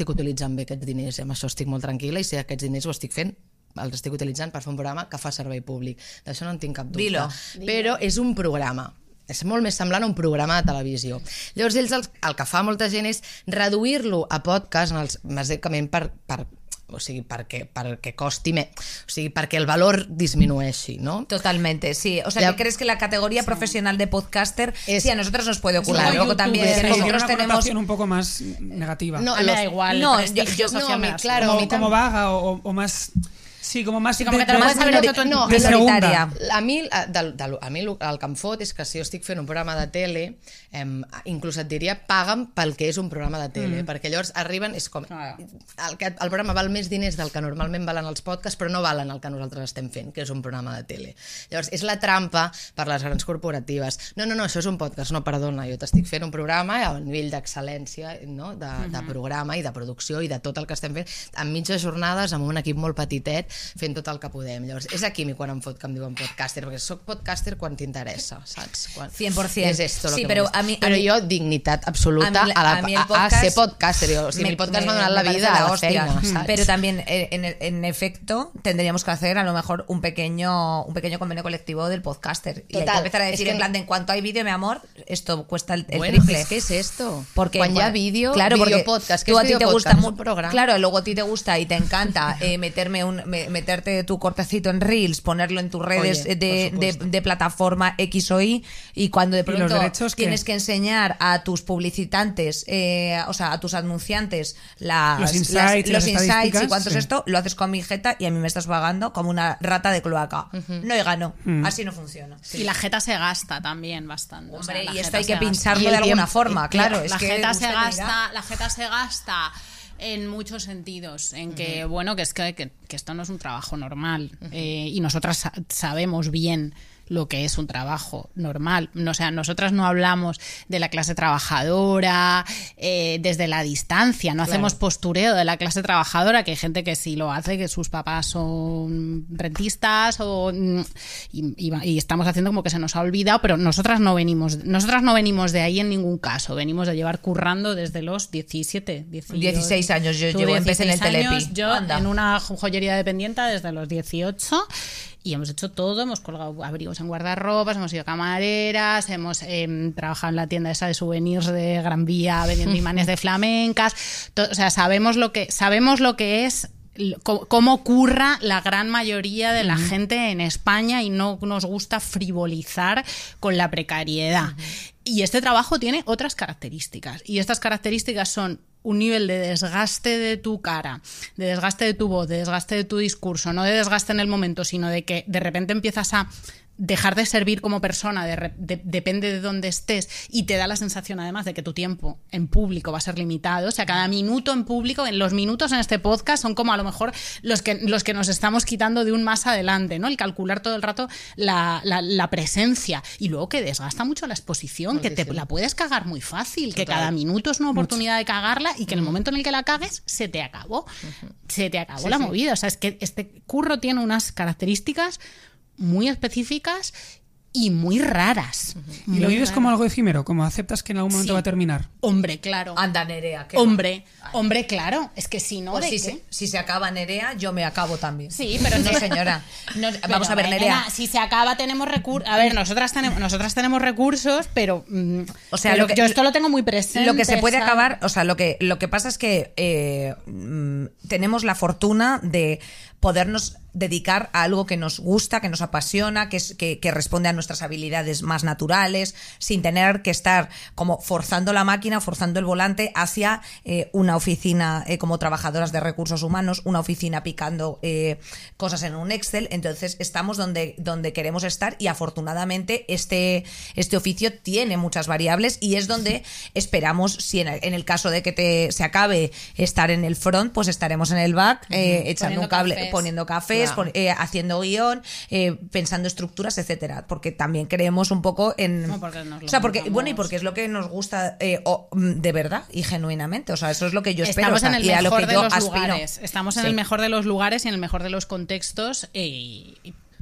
estic utilitzant bé aquests diners, i amb això estic molt tranquil·la, i si aquests diners ho estic fent els estic utilitzant per fer un programa que fa servei públic. D'això no en tinc cap dubte. Dilo. Però és un programa. És molt més semblant a un programa de televisió. Llavors, ells el, el que fa molta gent és reduir-lo a podcast, en els, bàsicament per, per, o sigui, perquè, perquè costi més, o sigui, perquè el valor disminueixi, ¿no? Totalmente, sí. O sea, Ya. que crees que la categoría sí. profesional de podcaster, es, sí, a nosotros nos puede ocurrir. Claro, Luego también es nosotros una tenemos un poco más negativa. No, a mí me da igual. No, yo, yo, no, me, claro, como, a mí como vaga o, o más... Sí, com más... Sí, com de, que te lo de, puedes saber de, lo que tu no, de segunda. A mi, de, de, a mi el que em fot és que si jo estic fent un programa de tele, eh, inclús et diria, paga'm pel que és un programa de tele, mm. perquè llavors arriben, és com... Ah. El, el programa val més diners del que normalment valen els podcasts, però no valen el que nosaltres estem fent, que és un programa de tele. Llavors, és la trampa per les grans corporatives. No, no, no, això és un podcast, no, perdona, jo t'estic fent un programa a nivell d'excel·lència, no? de, mm-hmm. de programa i de producció i de tot el que estem fent, en mitges jornades, amb un equip molt petitet, fent tot el que podem. Llavors, és aquí mi quan em fot que em diuen podcaster, perquè soc podcaster quan t'interessa, saps? Quan... cien por ciento. És esto lo sí, que pero, molesta. a mí, a però mí, jo, dignitat absoluta a, mi, a, la, a, mi podcast, a ser podcaster. Yo, o sigui, me, el podcast m'ha donat la vida a la feina, saps? Pero también, en, en efecto, tendríamos que hacer a lo mejor un pequeño un pequeño convenio colectivo del podcaster. Y Total, hay que empezar a decir, es que en plan, de en cuanto hay vídeo, mi amor, esto cuesta el, el bueno, triple. ¿qué es esto? Porque cuando bueno, ya vídeo, claro, vídeo podcast, ¿qué tú es a ti te gusta un programa? Claro, luego a ti te gusta y te encanta eh, meterme un, me, meterte tu cortecito en Reels, ponerlo en tus redes Oye, de, de, de plataforma X o Y, y cuando de pronto tienes ¿qué? que enseñar a tus publicitantes, eh, o sea, a tus anunciantes las, los insights, las, los insights y cuánto sí. es esto, lo haces con mi jeta y a mí me estás pagando como una rata de cloaca. Uh-huh. No, oiga, no. Uh-huh. Así no funciona. Sí. Y la jeta se gasta también bastante. Hombre, o sea, y esto hay que gasta. pincharlo de alguna forma, claro. La, es la, que jeta se gasta, la jeta se gasta en muchos sentidos, en que, uh-huh. bueno, que es que, que, que esto no es un trabajo normal, uh-huh. eh, y nosotras sa- sabemos bien lo que es un trabajo normal. O sea, nosotras no hablamos de la clase trabajadora eh, desde la distancia, no claro. hacemos postureo de la clase trabajadora, que hay gente que sí lo hace, que sus papás son rentistas o, y, y, y estamos haciendo como que se nos ha olvidado, pero nosotras no venimos nosotras no venimos de ahí en ningún caso, venimos de llevar currando desde los diecisiete, dieciocho, dieciséis años, yo llevo, empecé en el Telepi. Yo Anda. en una joyería dependiente desde los dieciocho. Y hemos hecho todo, hemos colgado abrigos en guardarropas, hemos sido camareras, hemos eh, trabajado en la tienda esa de souvenirs de Gran Vía vendiendo imanes de flamencas, to- o sea, sabemos lo que sabemos lo que es, co- cómo curra la gran mayoría de la uh-huh. gente en España, y no nos gusta frivolizar con la precariedad. Uh-huh. Y este trabajo tiene otras características, y estas características son un nivel de desgaste de tu cara, de desgaste de tu voz, de desgaste de tu discurso, no de desgaste en el momento, sino de que de repente empiezas a dejar de servir como persona, de re, de, depende de dónde estés, y te da la sensación además de que tu tiempo en público va a ser limitado. O sea, cada minuto en público, en los minutos en este podcast son como a lo mejor los que, los que nos estamos quitando de un más adelante, ¿no? El calcular todo el rato la, la, la presencia, y luego que desgasta mucho la exposición, no, que te sí. la puedes cagar muy fácil. Total. Que cada minuto es una oportunidad de cagarla, y que en el momento en el que la cagues se te acabó, uh-huh. se te acabó sí, la sí. movida. O sea, es que este curro tiene unas características muy específicas y muy raras. Uh-huh. ¿Y lo vives como algo efímero? ¿Como aceptas que en algún momento sí. va a terminar? Hombre, claro. Anda, Nerea. Hombre, va. hombre, claro. Es que si no, pues ¿de si, qué? Se, si se acaba Nerea, yo me acabo también. Sí, pero no, señora. No, vamos a ver, Nerea. Nena, si se acaba, tenemos recursos. A ver, nosotras tenemos, nosotras tenemos recursos, pero. Mm, o sea, pero lo que, yo esto lo tengo muy presente. Lo que se puede ¿sabes? acabar, o sea, lo que, lo que pasa es que eh, mm, tenemos la fortuna de podernos dedicar a algo que nos gusta, que nos apasiona, que, es, que, que responde a nuestras habilidades más naturales, sin tener que estar como forzando la máquina, forzando el volante hacia eh, una oficina eh, como trabajadoras de recursos humanos, una oficina picando eh, cosas en un Excel. Entonces estamos donde, donde queremos estar, y afortunadamente este, este oficio tiene muchas variables, y es donde esperamos, si en el, en el caso de que te, se acabe estar en el front, pues estaremos en el back, eh, echando poniendo un cable, cafés. poniendo cafés, claro. pon, eh, haciendo guión, eh, pensando estructuras, etcétera, porque también creemos un poco en, no, porque nos lo o sea, porque montamos. bueno, y porque es lo que nos gusta eh, o, de verdad y genuinamente, o sea, eso es lo que yo espero, estamos o sea, en el y a lo mejor que de yo los aspiro. lugares, estamos en sí. el mejor de los lugares y en el mejor de los contextos, y,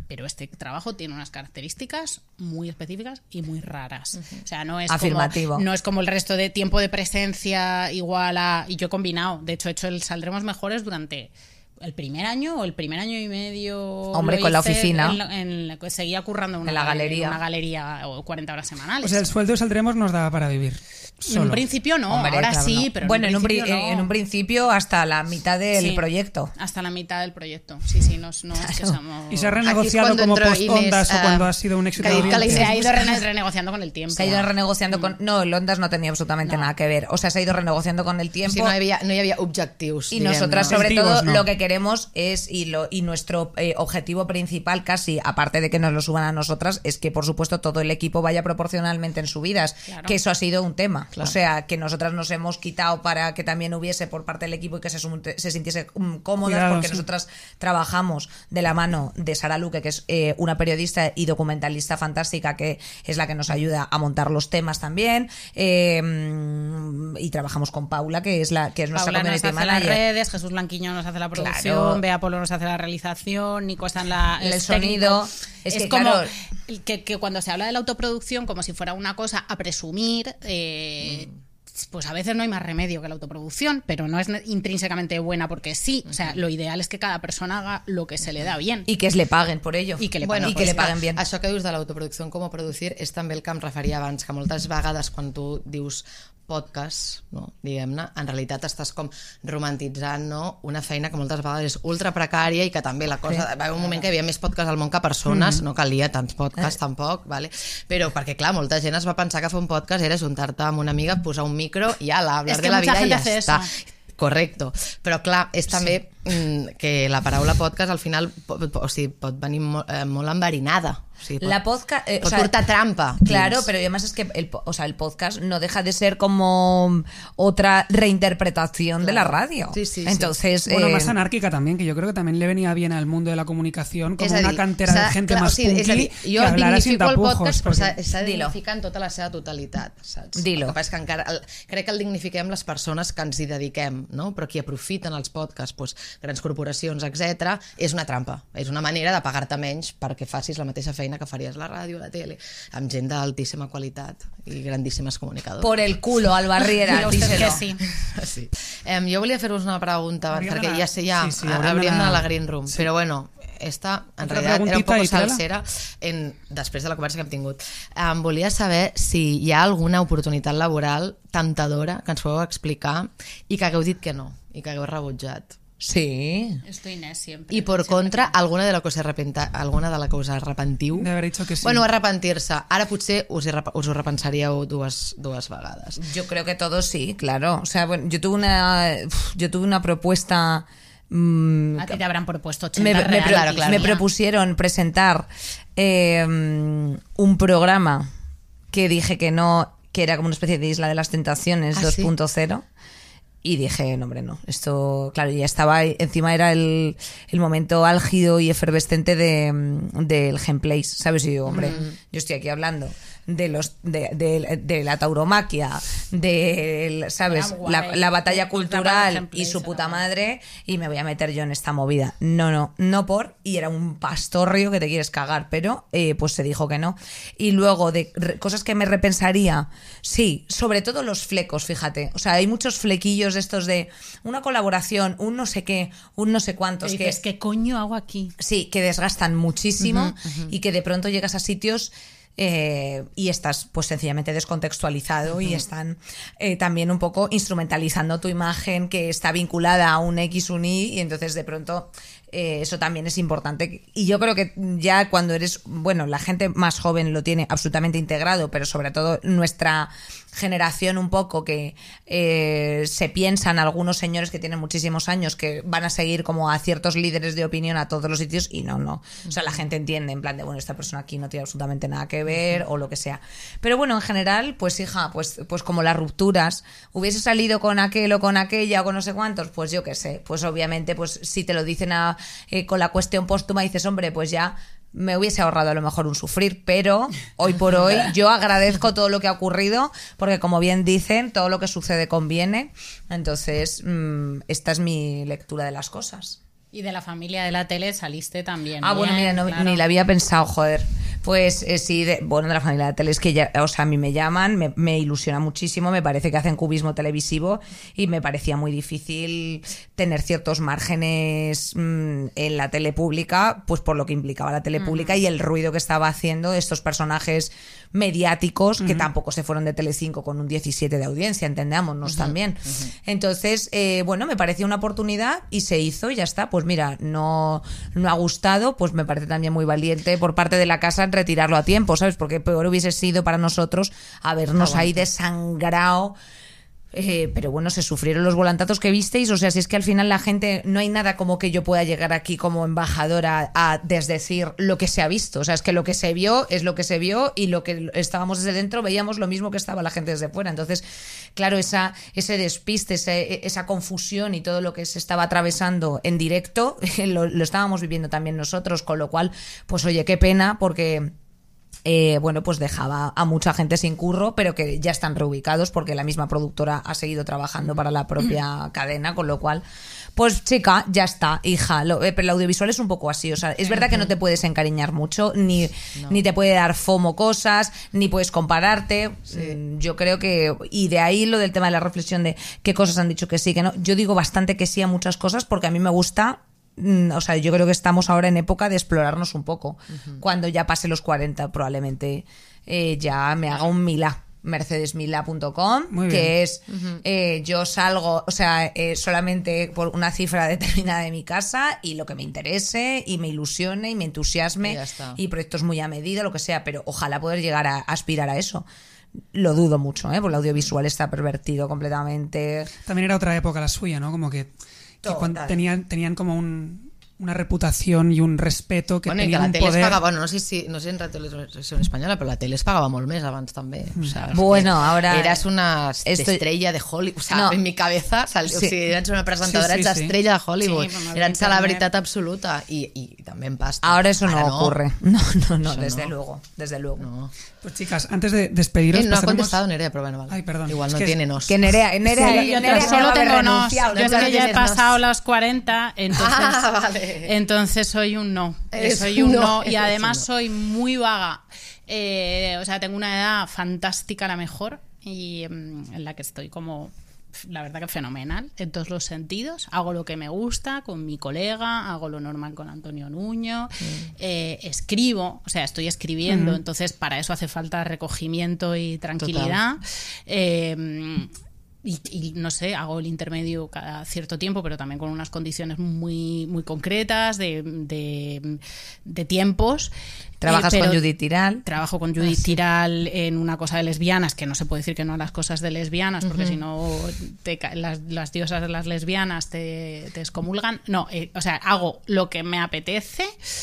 pero este trabajo tiene unas características muy específicas y muy raras. Uh-huh. O sea, no es afirmativo. Como, no es como el resto de tiempo de presencia igual a... Y yo he combinado. De hecho, he hecho el Saldremos Mejores durante... el primer año o el primer año y medio. Hombre, con la oficina. En, en, seguía currando una, en la galería. En una galería o cuarenta horas semanales. O sea, el sueldo de Saldremos nos daba para vivir. Solo. En un principio no, Hombre, ahora claro, sí, no. pero bueno, en un, en, un, no. en un principio hasta la mitad del sí, proyecto. Hasta la mitad del proyecto. Sí, sí, no, no claro. es que somos... Y se ha renegociado como post-Ondas uh, o cuando ha sido un éxito. Que se ha ido rene renegociando con el tiempo. Se ha ido renegociando con... No, el Ondas no tenía absolutamente no. nada que ver. O sea, se ha ido renegociando con el tiempo. Sí, no, había, no había objetivos. Y nosotras, sobre todo, no. lo que queremos es, y, lo, y nuestro eh, objetivo principal casi, aparte de que nos lo suban a nosotras, es que, por supuesto, todo el equipo vaya proporcionalmente en subidas. Claro. Que eso ha sido un tema. Claro. O sea, que nosotras nos hemos quitado para que también hubiese por parte del equipo y que se, se sintiese cómodas, Cuidado, porque sí. nosotras trabajamos de la mano de Sara Luque, que es eh, una periodista y documentalista fantástica, que es la que nos ayuda a montar los temas también, eh, y trabajamos con Paula, que es la que es nuestra Paula community nos hace manager. Las redes, Jesús Blanquiño nos hace la producción, claro. Bea Polo nos hace la realización, Nico está en la el, el sonido. Es, es que, como claro, que, que cuando se habla de la autoproducción como si fuera una cosa a presumir, eh, mm. pues a veces no hay más remedio que la autoproducción, pero no es intrínsecamente buena porque sí. O sea, lo ideal es que cada persona haga lo que se le da bien. I que es le paguen por ello. I que le bueno, paguen, i que pues le paguen bien. Això que dius de l'autoproducció com a producir és també el que em referia abans, que moltes vegades quan tu dius podcast, no, diguem-ne, en realitat estàs com romantitzant, no, una feina que moltes vegades és ultra precària i que també la cosa... Sí. Va haver un moment que hi havia més podcasts al món que persones, mm-hmm. no calia tants podcasts eh. tampoc, vale? Però perquè, clar, molta gent es va pensar que fer un podcast era juntar-te amb una amiga, posar un micro i ala, hablar de la vida i ja està. Correcto, però clar, és també sí. que la paraula podcast al final pot, o sigui, pot venir molt, eh, molt enverinada. O sigui, pot, la podcast, eh, pot o sea, portar trampa. Claro, dins. pero además es que el, o sea, el podcast no deja de ser como otra reinterpretación claro. de la radio. Sí, sí, Entonces, sí. Bueno, eh, más anárquica también, que yo creo que también le venía bien al mundo de la comunicación como dir, una cantera de gente clar, más o sigui, punky dir, que hablara sin tapujos. Jo el podcast, perquè... però s'ha de dignificar en tota la seva totalitat, saps? Dilo. El que passa és que encara, el, crec que el dignifiquem les persones que ens hi dediquem, no? Però qui aprofiten els podcasts, doncs, grans corporacions, etcètera, és una trampa. És una manera de pagar-te menys perquè facis la mateixa feina que faries a la ràdio, a la tele, amb gent d'altíssima qualitat i grandíssimes comunicadores. Por el culo, Albarriera, díselo. Sí. Sí. Eh, jo volia fer-vos una pregunta, hauríem perquè ja sé, ja sí, sí, hauríem d'anar a la Green Room, sí. Però bueno, esta en realitat era un poc salsera en, després de la conversa que hem tingut. Em volia saber si hi ha alguna oportunitat laboral temptadora que ens podeu explicar i que hagueu dit que no, i que hagueu rebutjat. Sí. Esto Inés siempre. Y por siempre contra, siempre. alguna de la que us arrepenta, alguna de la que us arrepentiu? De haber dicho que sí. Bueno, arrepentir-se. Ara potser us, us ho repensaríeu dues, dues vegades. Yo creo que todos sí, claro. O sea, bueno, yo tuve una, yo tuve una propuesta... Mmm, a ti te habrán propuesto ochenta me, me, claro, claro. me propusieron presentar eh, un programa que dije que no, que era como una especie de Isla de las Tentaciones ¿Ah, dos punto cero. ¿Sí? Y dije, no, hombre, no. Esto, claro, ya estaba, encima era el, el momento álgido y efervescente de, del gameplay, ¿sabes? Y yo, hombre, mm. yo estoy aquí hablando de los de, de, de la tauromaquia, de, ¿sabes? La, la batalla cultural y su puta madre, y me voy a meter yo en esta movida. No, no, no por, y era un pastorrio que te quieres cagar, pero eh, pues se dijo que no. Y luego de re, cosas que me repensaría, sí, sobre todo los flecos, fíjate. O sea, hay muchos flequillos de estos de una colaboración, un no sé qué, un no sé cuántos. Que dices, que, ¿qué coño hago aquí? Sí, que desgastan muchísimo uh-huh, uh-huh. y que de pronto llegas a sitios... Eh, y estás pues sencillamente descontextualizado uh-huh. y están eh, también un poco instrumentalizando tu imagen que está vinculada a un X, un Y, y entonces de pronto eh, eso también es importante. Y yo creo que ya cuando eres, bueno, la gente más joven lo tiene absolutamente integrado, pero sobre todo nuestra generación un poco que eh, se piensan algunos señores que tienen muchísimos años que van a seguir como a ciertos líderes de opinión a todos los sitios, y no, no. O sea, la gente entiende en plan de, bueno, esta persona aquí no tiene absolutamente nada que ver o lo que sea. Pero bueno, en general, pues hija, pues, pues como las rupturas, hubiese salido con aquel o con aquella o con no sé cuántos, pues yo qué sé, pues obviamente, pues si te lo dicen a, eh, con la cuestión póstuma, dices, hombre, pues ya me hubiese ahorrado a lo mejor un sufrir, pero hoy por hoy yo agradezco todo lo que ha ocurrido, porque como bien dicen, todo lo que sucede conviene. Entonces, mmm, esta es mi lectura de las cosas. Y de la familia de la tele saliste también. Ah, bien, bueno, mira, no, claro. ni la había pensado, joder. Pues eh, sí, de, bueno, de la familia de la tele es que ya, o sea, a mí me llaman, me, me ilusiona muchísimo, me parece que hacen cubismo televisivo y me parecía muy difícil tener ciertos márgenes mmm, en la tele pública, pues por lo que implicaba la tele pública uh-huh. y el ruido que estaba haciendo estos personajes mediáticos uh-huh. que tampoco se fueron de Telecinco con un diecisiete de audiencia, entendámonos uh-huh. también. Uh-huh. Entonces, eh, bueno, me pareció una oportunidad y se hizo y ya está. Pues mira, no, no ha gustado, pues me parece también muy valiente por parte de la casa retirarlo a tiempo, ¿sabes? Porque peor hubiese sido para nosotros habernos ahí desangrado. Eh, pero bueno, se sufrieron los volantazos que visteis, o sea, si es que al final la gente, no hay nada como que yo pueda llegar aquí como embajadora a desdecir lo que se ha visto, o sea, es que lo que se vio es lo que se vio y lo que estábamos desde dentro veíamos lo mismo que estaba la gente desde fuera, entonces, claro, esa, ese despiste, ese, esa confusión y todo lo que se estaba atravesando en directo, lo, lo estábamos viviendo también nosotros, con lo cual, pues oye, qué pena, porque... Eh, bueno, pues dejaba a mucha gente sin curro, pero que ya están reubicados porque la misma productora ha seguido trabajando para la propia cadena, con lo cual, pues chica, ya está, hija. Lo, eh, pero el audiovisual es un poco así, o sea, es verdad que no te puedes encariñar mucho, ni, no. ni te puede dar FOMO cosas, ni puedes compararte. Sí. Yo creo que, y de ahí lo del tema de la reflexión de qué cosas han dicho que sí, que no. Yo digo bastante que sí a muchas cosas porque a mí me gusta. O sea, yo creo que estamos ahora en época de explorarnos un poco. Uh-huh. Cuando ya pase los cuarenta, probablemente eh, ya me haga un Milá. mercedes milá punto com, que es uh-huh. eh, yo salgo, o sea, eh, solamente por una cifra determinada de mi casa y lo que me interese y me ilusione y me entusiasme y, y proyectos muy a medida, lo que sea, pero ojalá poder llegar a, a aspirar a eso. Lo dudo mucho, ¿eh? Porque el audiovisual está pervertido completamente. También era otra época la suya, ¿no? Como que que cuando tenían, tenían como un, una reputación y un respeto que bueno, tenían i que la un tele poder... es pagava, bueno, no sé si no sé en Radio Televisión Espanyola, però la tele es pagava molt més abans també. O sea, bueno, ahora eras una estoy... estrella de Hollywood, o sea, no. en mi cabeza salió, sí. o sigui, eres una presentadora, sí, sí, eres sí. estrella de Hollywood, sí, eran celebritat absoluta y, y también pasta. Ahora eso Ahora no, no ocurre. No, no, no, eso desde no. luego, desde luego. No. Pues chicas, antes de despediros... Eh, no ha pasaremos... contestado Nerea, pero bueno, vale. Ay, perdón. Igual es no que tiene es... nos. Que Nerea, Nerea, Sí, yo Nerea solo no tengo nos. renunciado, Yo es no que ya he tienes pasado nos. los cuarenta, entonces, Ah, vale. entonces soy un no. Eres soy un un no, no, y además eres un soy muy vaga. Eh, o sea, tengo una edad fantástica, la mejor, y mm, en la que estoy como... la verdad que fenomenal en todos los sentidos. Hago lo que me gusta con mi colega, hago lo normal con Antonio Nuño, mm. eh, escribo, o sea, estoy escribiendo, mm. entonces para eso hace falta recogimiento y tranquilidad. Eh, y, y no sé, hago el intermedio cada cierto tiempo, pero también con unas condiciones muy, muy concretas de, de, de tiempos. ¿Trabajas eh, con Judith Tiral? Trabajo con Judith ah, sí. Tiral en una cosa de lesbianas, que no se puede decir que no a las cosas de lesbianas, porque uh-huh. si no te, las, las diosas de las lesbianas te, te excomulgan. No, eh, o sea, hago lo que me apetece.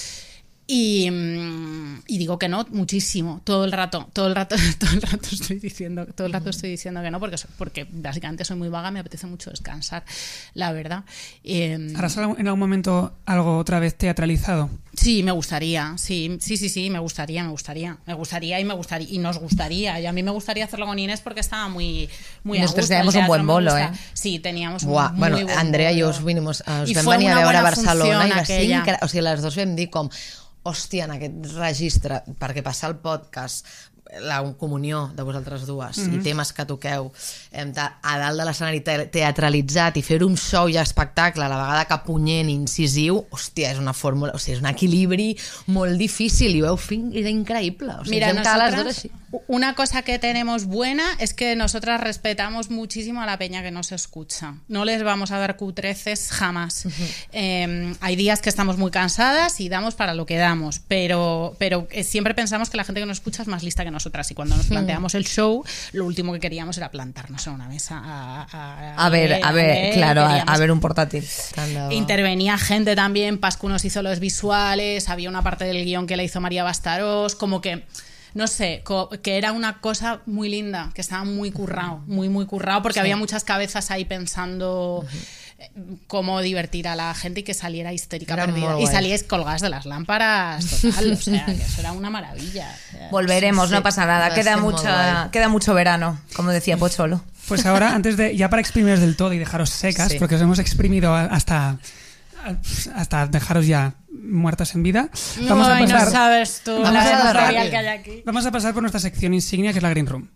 Y, y digo que no muchísimo, todo el rato, todo el rato, todo el rato estoy diciendo, todo el rato estoy diciendo que no, porque, porque básicamente soy muy vaga, me apetece mucho descansar, la verdad. Eh, ¿Harás en algún momento algo otra vez teatralizado? Sí, me gustaría, sí, sí, sí, sí, me gustaría, me gustaría, me gustaría y me gustaría y nos gustaría. Y a mí me gustaría hacerlo con Inés porque estaba muy, muy Nosotros a gusto. teníamos un buen bolo, ¿eh? Sí, teníamos un Buah, muy bueno, buen Andrea bolo. i jo us, vinimos, us I vam fue venir a una veure a buena Barcelona i va ser aquella. increïble. O sigui, les dues vam dir com hòstia, en aquest registre, perquè passar el podcast, la comunió de vosaltres dues mm-hmm. i temes que toqueu eh, a dalt de l'escenari teatralitzat i fer-ho un show i espectacle a la vegada que punyent, incisiu, hòstia, és una fórmula, o sigui, és un equilibri molt difícil i ho heu fet, era increïble. O sigui, Mira, nosotras, las dos una cosa que tenemos buena es que nosotras respetamos muchísimo a la peña que nos escucha. No les vamos a dar cutreces jamás. Uh-huh. Eh, hay días que estamos muy cansadas y damos para lo que damos, pero, pero siempre pensamos que la gente que nos escucha es más lista que nosotras, y cuando nos planteamos el show, lo último que queríamos era plantarnos en una mesa a, a, a, ver, a, a ver, ver, claro, a, a ver un portátil. Intervenía gente también, Pascu nos hizo los visuales, había una parte del guión que la hizo María Bastarós, como que no sé, que era una cosa muy linda, que estaba muy currado, muy, muy currado, porque sí. había muchas cabezas ahí pensando uh-huh. cómo divertir a la gente y que saliera histérica era perdida. Y salíais colgadas de las lámparas, total, o sea, que eso era una maravilla. O sea, volveremos, sí, no pasa nada, queda, mucha, queda mucho verano, como decía Pocholo. Pues ahora, antes de, ya para exprimiros del todo y dejaros secas, sí. porque os hemos exprimido hasta... hasta dejaros ya muertas en vida. No, Vamos a no pasar, sabes tú Vamos la a dar editorial rápido. que hay aquí. vamos a pasar por nuestra sección insignia, que es la Green Room.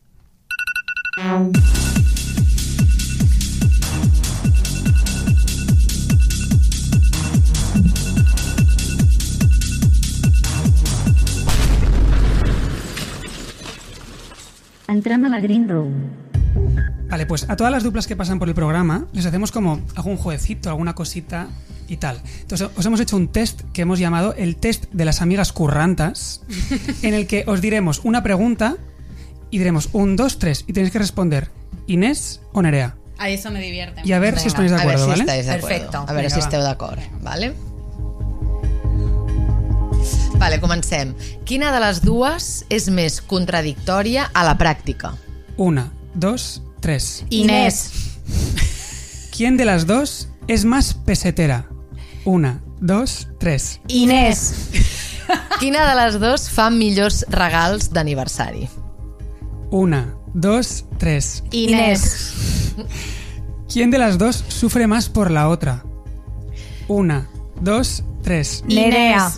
Entrem a la Green Room. Vale, pues a todas las duplas que pasan por el programa les hacemos como algún jueguecito, alguna cosita y tal. Entonces os hemos hecho un test que hemos llamado el test de las amigas currantas, en el que os diremos una pregunta y diremos un, dos, tres y tenéis que responder Inés o Nerea. A eso me divierte. Y a ver si os Venga, ponéis de A ver acuerdo, si ¿vale? estáis de acuerdo. Perfecto. A veure Vinga, si va. esteu d'acord, vale? Vale, comencem. Quina de les dues és més contradictòria a la pràctica? Una, dos, tres. Inés. ¿Quién de las dos es más pesetera? Una, dos, tres. Inés. Quina de les dues fa millors regals d'aniversari? Una, dos, tres. Inés. ¿Quién de las dos sufre más por la otra? Una, dos, tres. Nerea.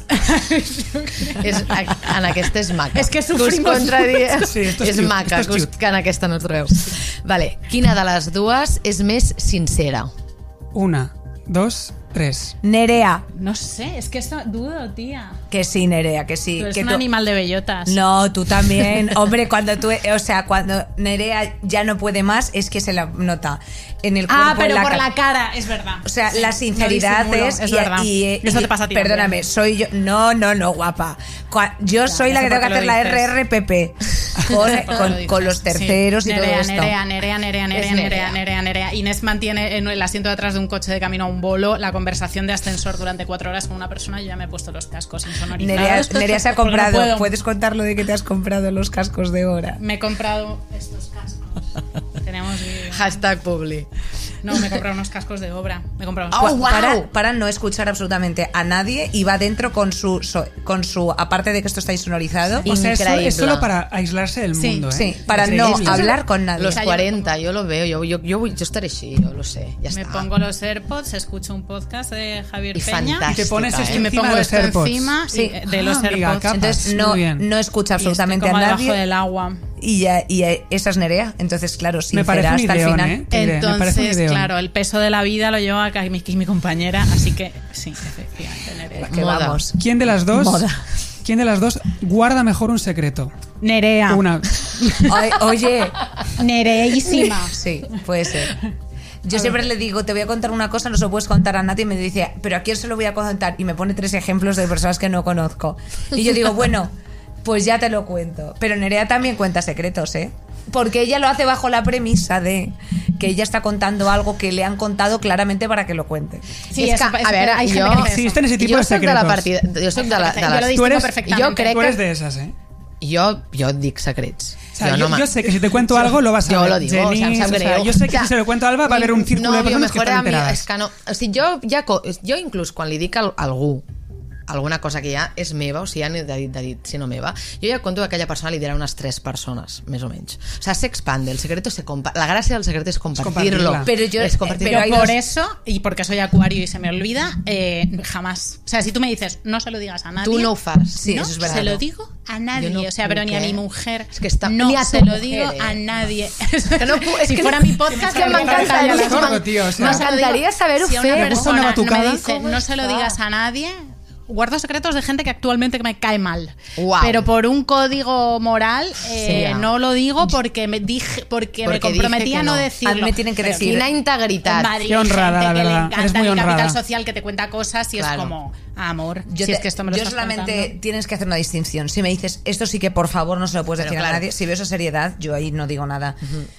És, en aquesta és maca. És que sofrimos us contradia... Sí, esto es és cute, maca, esto que, es us, cute. que en aquesta no trobeu. Vale. Quina de les dues és més sincera? Una, dos, tres. Nerea. No sé, es que esto dudo, tía. Que sí, Nerea, que sí. Tú eres que un tú- animal de bellotas. No, tú también. Hombre, cuando tú, o sea, cuando Nerea ya no puede más, es que se la nota en el cuerpo. Ah, pero en la por ca- la cara, es verdad. O sea, Sí, la no sinceridad disimulo, es, es y, verdad. y- Eso y- te pasa a ti Perdóname, también. soy yo. No, no, no, guapa. Cua- Yo soy ya la sé que tengo que por qué hacer lo la dices. R R P P con, ¿Por qué con- lo dices? con los terceros Sí. y Nerea, todo esto. Nerea, Nerea, Nerea, Nerea, Es Nerea, Nerea. Nerea, Nerea. Inés mantiene en el asiento de atrás de un coche de camino a un bolo la conversación de ascensor durante cuatro horas con una persona y yo ya me he puesto los cascos insonorizados. Nerea, Nerea se ha Porque no comprado. puedo. ¿Puedes contar lo de que te has comprado los cascos de hora? Me he comprado estos cascos. Tenemos vídeo. Hashtag Publi. No, me he comprado unos cascos de obra. Me he comprado Oh, Pa- wow. para, para no escuchar absolutamente a nadie y va dentro con su, so- con su aparte de que esto está insonorizado. O sea, eso Increíble. es solo para aislarse del Sí, mundo, ¿eh? Sí, para no Increíble. hablar con nadie. Los sea, yo cuarenta, yo lo veo, yo, yo, yo, vull- yo estaré així, yo lo sé, ya Me está. pongo los AirPods, escucho un podcast de Javier Y Peña. fantástica, Y te pones ¿eh? esto Y me encima pongo de los esto AirPods. encima Sí. y- de los Ah, amiga, AirPods. capas. Entonces Muy no, bien. no escucha Y estoy absolutamente como a debajo nadie. del agua. Y, ya- y ya- esa es Nerea. Entonces, claro, Me sincera parece un hasta el ideón, final. ¿eh? Te diré, me parece un Entonces, ideón. claro, el peso de la vida lo lleva a mi, mi compañera, así que sí, efectivamente, Nerea. Que Moda. vamos. ¿Quién de las dos? Moda. ¿Quién de las dos guarda mejor un secreto? Nerea. Una. Ay, oye, Nereísima. sí, puede ser. Yo siempre le digo, te voy a contar una cosa, no se lo puedes contar a nadie. Y me dice, ¿pero a quién se lo voy a contar? Y me pone tres ejemplos de personas que no conozco. Y yo digo, bueno, pues ya te lo cuento. Pero Nerea también cuenta secretos, ¿eh? Porque ella lo hace bajo la premisa de que ella está contando algo que le han contado claramente para que lo cuente. Sí, És eso- que, eso- a veure, hay gente jo, que hace eso. Existen ese tipo jo de soc de la secretos. partida, jo soc de, la, de Yo lo les... distingo eres- perfectamente. jo crec Tú eres que de esas, ¿eh? jo, jo dic secrets. O sea, jo, yo, no yo sé que si te cuento algo lo vas a Yo ver. lo digo, o sea, em Jenny, sap o sea, greu. yo sé que O sea, si se lo cuento a Alba va a haver un círculo no, de persones que mejor estan a mi, enteradas. és que no, o sigui, jo, ja, co- jo inclús quan li dic a algú alguna cosa que ja és meva, o sigui, ja n'he de dir, de dir si no meva, jo ja conto que aquella persona li dirà unes tres persones, més o menys. O sea, se expande, el secreto se compa la gràcia del secreto es compartirlo. compartirla. Pero yo- es compartirlo. pero Pero hay por dos- eso, y porque soy acuario y se me olvida, eh, jamás. O sea, si tú me dices, no se lo digas a nadie. Tú no ho fas. Sí, no, eso es verdad. se lo digo a nadie. Yo no o sea, pero ni a puc, mi eh. mujer. Es que está- no ni a tu se lo mujer, digo eh. a nadie. Que no puc- és si que fuera no- mi podcast, que m'encantaria Es gordo, tío, o sea. m'encantaria saber-ho Si a una fer. persona una no me batucada. dice, no se lo digas a nadie. Guardo secretos de gente que actualmente me cae mal. Guau. Pero por un código moral eh, Sí, no lo digo porque me dije porque, me Porque comprometí dije a que no no. decirlo. A mí me tienen que Pero decir. Quina integritat. en Madrid Qué hay honrada, gente la que le verdad. encanta Eres muy el capital honrada. social que te cuenta cosas y Claro. es como amor. Yo, si te- es que esto me lo yo estás solamente contando. tienes que hacer una distinción. Si me dices, esto sí que por favor no se lo puedes Pero decir claro. a nadie, si veo esa seriedad, yo ahí no digo nada.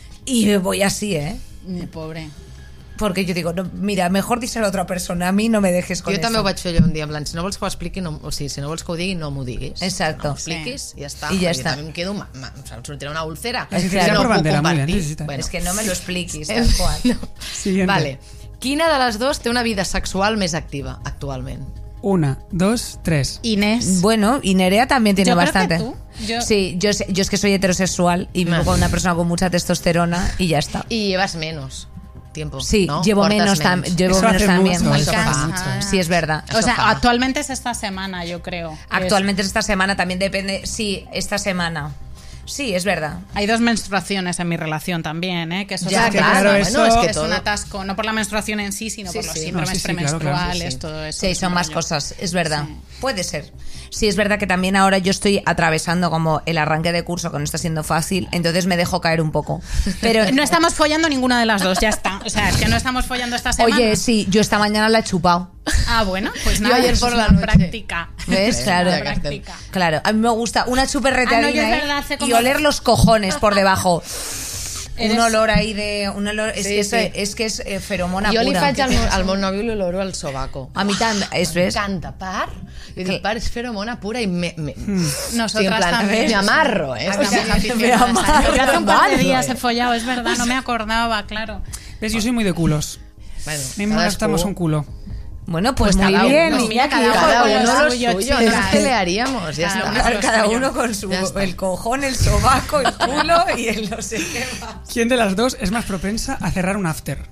Y voy así, ¿eh? Mi pobre. Porque yo digo, no, mira, mejor díselo a otra persona, a mí no me dejes con Jo eso. també ho vaig fer allò un dia, en plan, si no vols que ho expliqui, no, o sigui, si no vols que ho digui, no m'ho diguis. Exacto. No m'ho expliquis i ja està. I ja Perquè està. També em quedo, ma, ma, o sigui, em sortirà una úlcera. Es Si claro. no Por ho puc bandera, muy bien, compartir. sí, sí, sí. Es que no me lo expliquis, Eh, tal cual. no. Siguiente. Vale. Quina de les dues té una vida sexual més activa actualment? Una, dos, tres. Inés. Bueno, y Nerea también tiene Yo creo bastante. que tú. Yo- Sí, yo, sé- yo es que soy heterosexual y vivo Ah. con una persona con mucha testosterona y ya está. I llevas menos. tiempo. Sí, ¿no? llevo Portas menos, tam- llevo Eso menos hace también. mucho, eso Muy fa cansada. mucho. Sí, es verdad. O sea, fa. actualmente es esta semana, yo creo. Actualmente es esta semana, también depende. Sí, esta semana. Sí, es verdad. Hay dos menstruaciones en mi relación también, ¿eh? Que eso Ya, es, claro, claro, es, eso- es es, que un todo- atasco, no por la menstruación en sí, sino Sí, por los sí. síndromes No, sí, sí, claro, claro, premenstruales, sí, sí. todo eso. Sí, es son un más rollo. cosas, es verdad. Sí. Puede ser. Sí, es verdad que también ahora yo estoy atravesando como el arranque de curso, que no está siendo fácil, entonces me dejo caer un poco. Pero No estamos follando ninguna de las dos, ya está. O sea, es que no estamos follando esta semana. oye, sí, yo esta mañana la he chupado. Ah, bueno, pues Yo nada, ayer eso por es la una noche. práctica. ¿Ves? Sí, Claro. ya que estem. Práctica. Claro, a mí me gusta una chuperreteadina Ah, no, yo es ¿eh? verdad, hace y como- oler los cojones por debajo. Eres- Un olor ahí de... Un olor, es, Sí, que es, sí. es que es eh, feromona Jo li pura. faig al meu, al meu nòvio l'oloro al sobaco. A mi també, és ves? M'encanta, par. Li dic, par, és feromona pura i me... me Nosotras sí, en plan, también. me amarro, eh? Estamos O sea, aficionadas. me amarro. Porque hace un par de Amarro, días eh. he follado, es verdad, no me acordaba, claro. ¿Ves? Yo soy muy de culos. Bueno, A mí me cadascú- gastamos un culo. Bueno, pues, Pues muy cada bien. uno. Y mira que Cada dijo- Cada Oye, uno lo suyo, suyo, chicas. nos pelearíamos, ya Cada está. uno Cada, lo cada suyo. uno con su Ya está. el cojón, el sobaco, el culo y el no sé qué más. ¿Quién de las dos es más propensa a cerrar un after?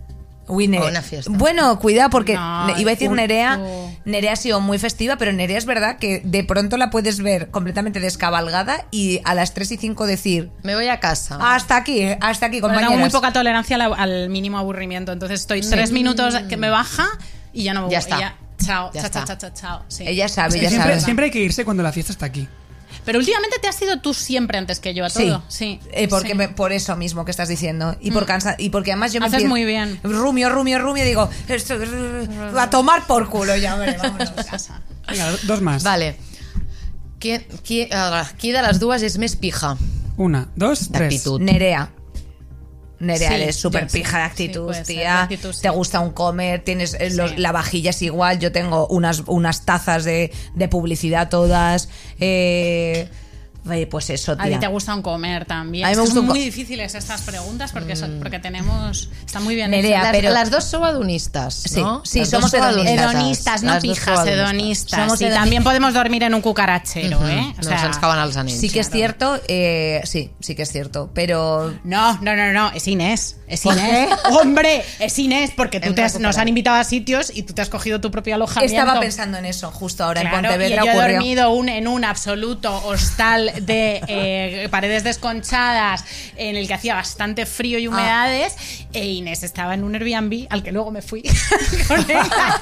Uy, Ne- O una fiesta. Bueno, cuidado porque No, ne- iba a decir tú- Nerea, tú. Nerea ha sido muy festiva, pero Nerea es verdad que de pronto la puedes ver completamente descabalgada y a las tres y cinco decir, Me voy a casa. hasta aquí, hasta aquí, Bueno, compañeras. tengo muy poca tolerancia al, al mínimo aburrimiento, entonces estoy tres minutos que me baja y ya no me Ya voy. está. Y ya, chao, Ya chao, chao, está. chao, chao. Sí. Ella sabe, Es que ella siempre, sabe. siempre hay que irse cuando la fiesta está aquí. Pero últimamente te has sido tú siempre antes que yo a Sí, todo. Sí. Eh, porque sí. me- por eso mismo que estás diciendo y por cansa y porque además yo me Haces empiezo- muy bien. rumio, rumio, rumio, digo esto, a tomar por culo ya, hombre, vámonos. Venga, dos más. Vale. Qui, qui, uh, qui de les dues és més pija? Una, dos, tres. D'actitud. Nerea. Nerea, Sí, eres súper yo sí. pija de Sí, actitud, puede ser, tía. de actitud, sí. Te gusta un comer, tienes eh, los- Sí. la vajilla es igual. Yo tengo unas, unas tazas de, de publicidad todas. Eh, eh, pues eso, A ti tía. te gusta un comer también. A mí Es me que gusta son un co- muy difíciles estas preguntas porque, son- porque tenemos... Está muy bien Nerea, hecho. Les, pero- les dos sou hedonistes, Sí, no? sí, Les somos dos sou hedonistas. Hedonistas, no Les dos pijas, sou hedonistas. Somos y hedon- también podemos dormir en un cucarachero, Ujú. ¿eh? O No sea, se'ns cauen els anells. Sí que es cierto, eh, sí, sí que es cierto. Pero No, no, no, no, es Inés. Es Inés. Hombre, es Inés, porque tú Hem te has- recuperat. nos han invitado a sitios y tú te has cogido tu propio alojamiento. estaba pensando en eso justo ahora en Claro, Pontevedra y yo he ocurrió. dormido un, en un absoluto hostal de eh, paredes desconchadas en el que hacía bastante frío y humedades e Inés estaba en un Airbnb al que luego me fui con ella.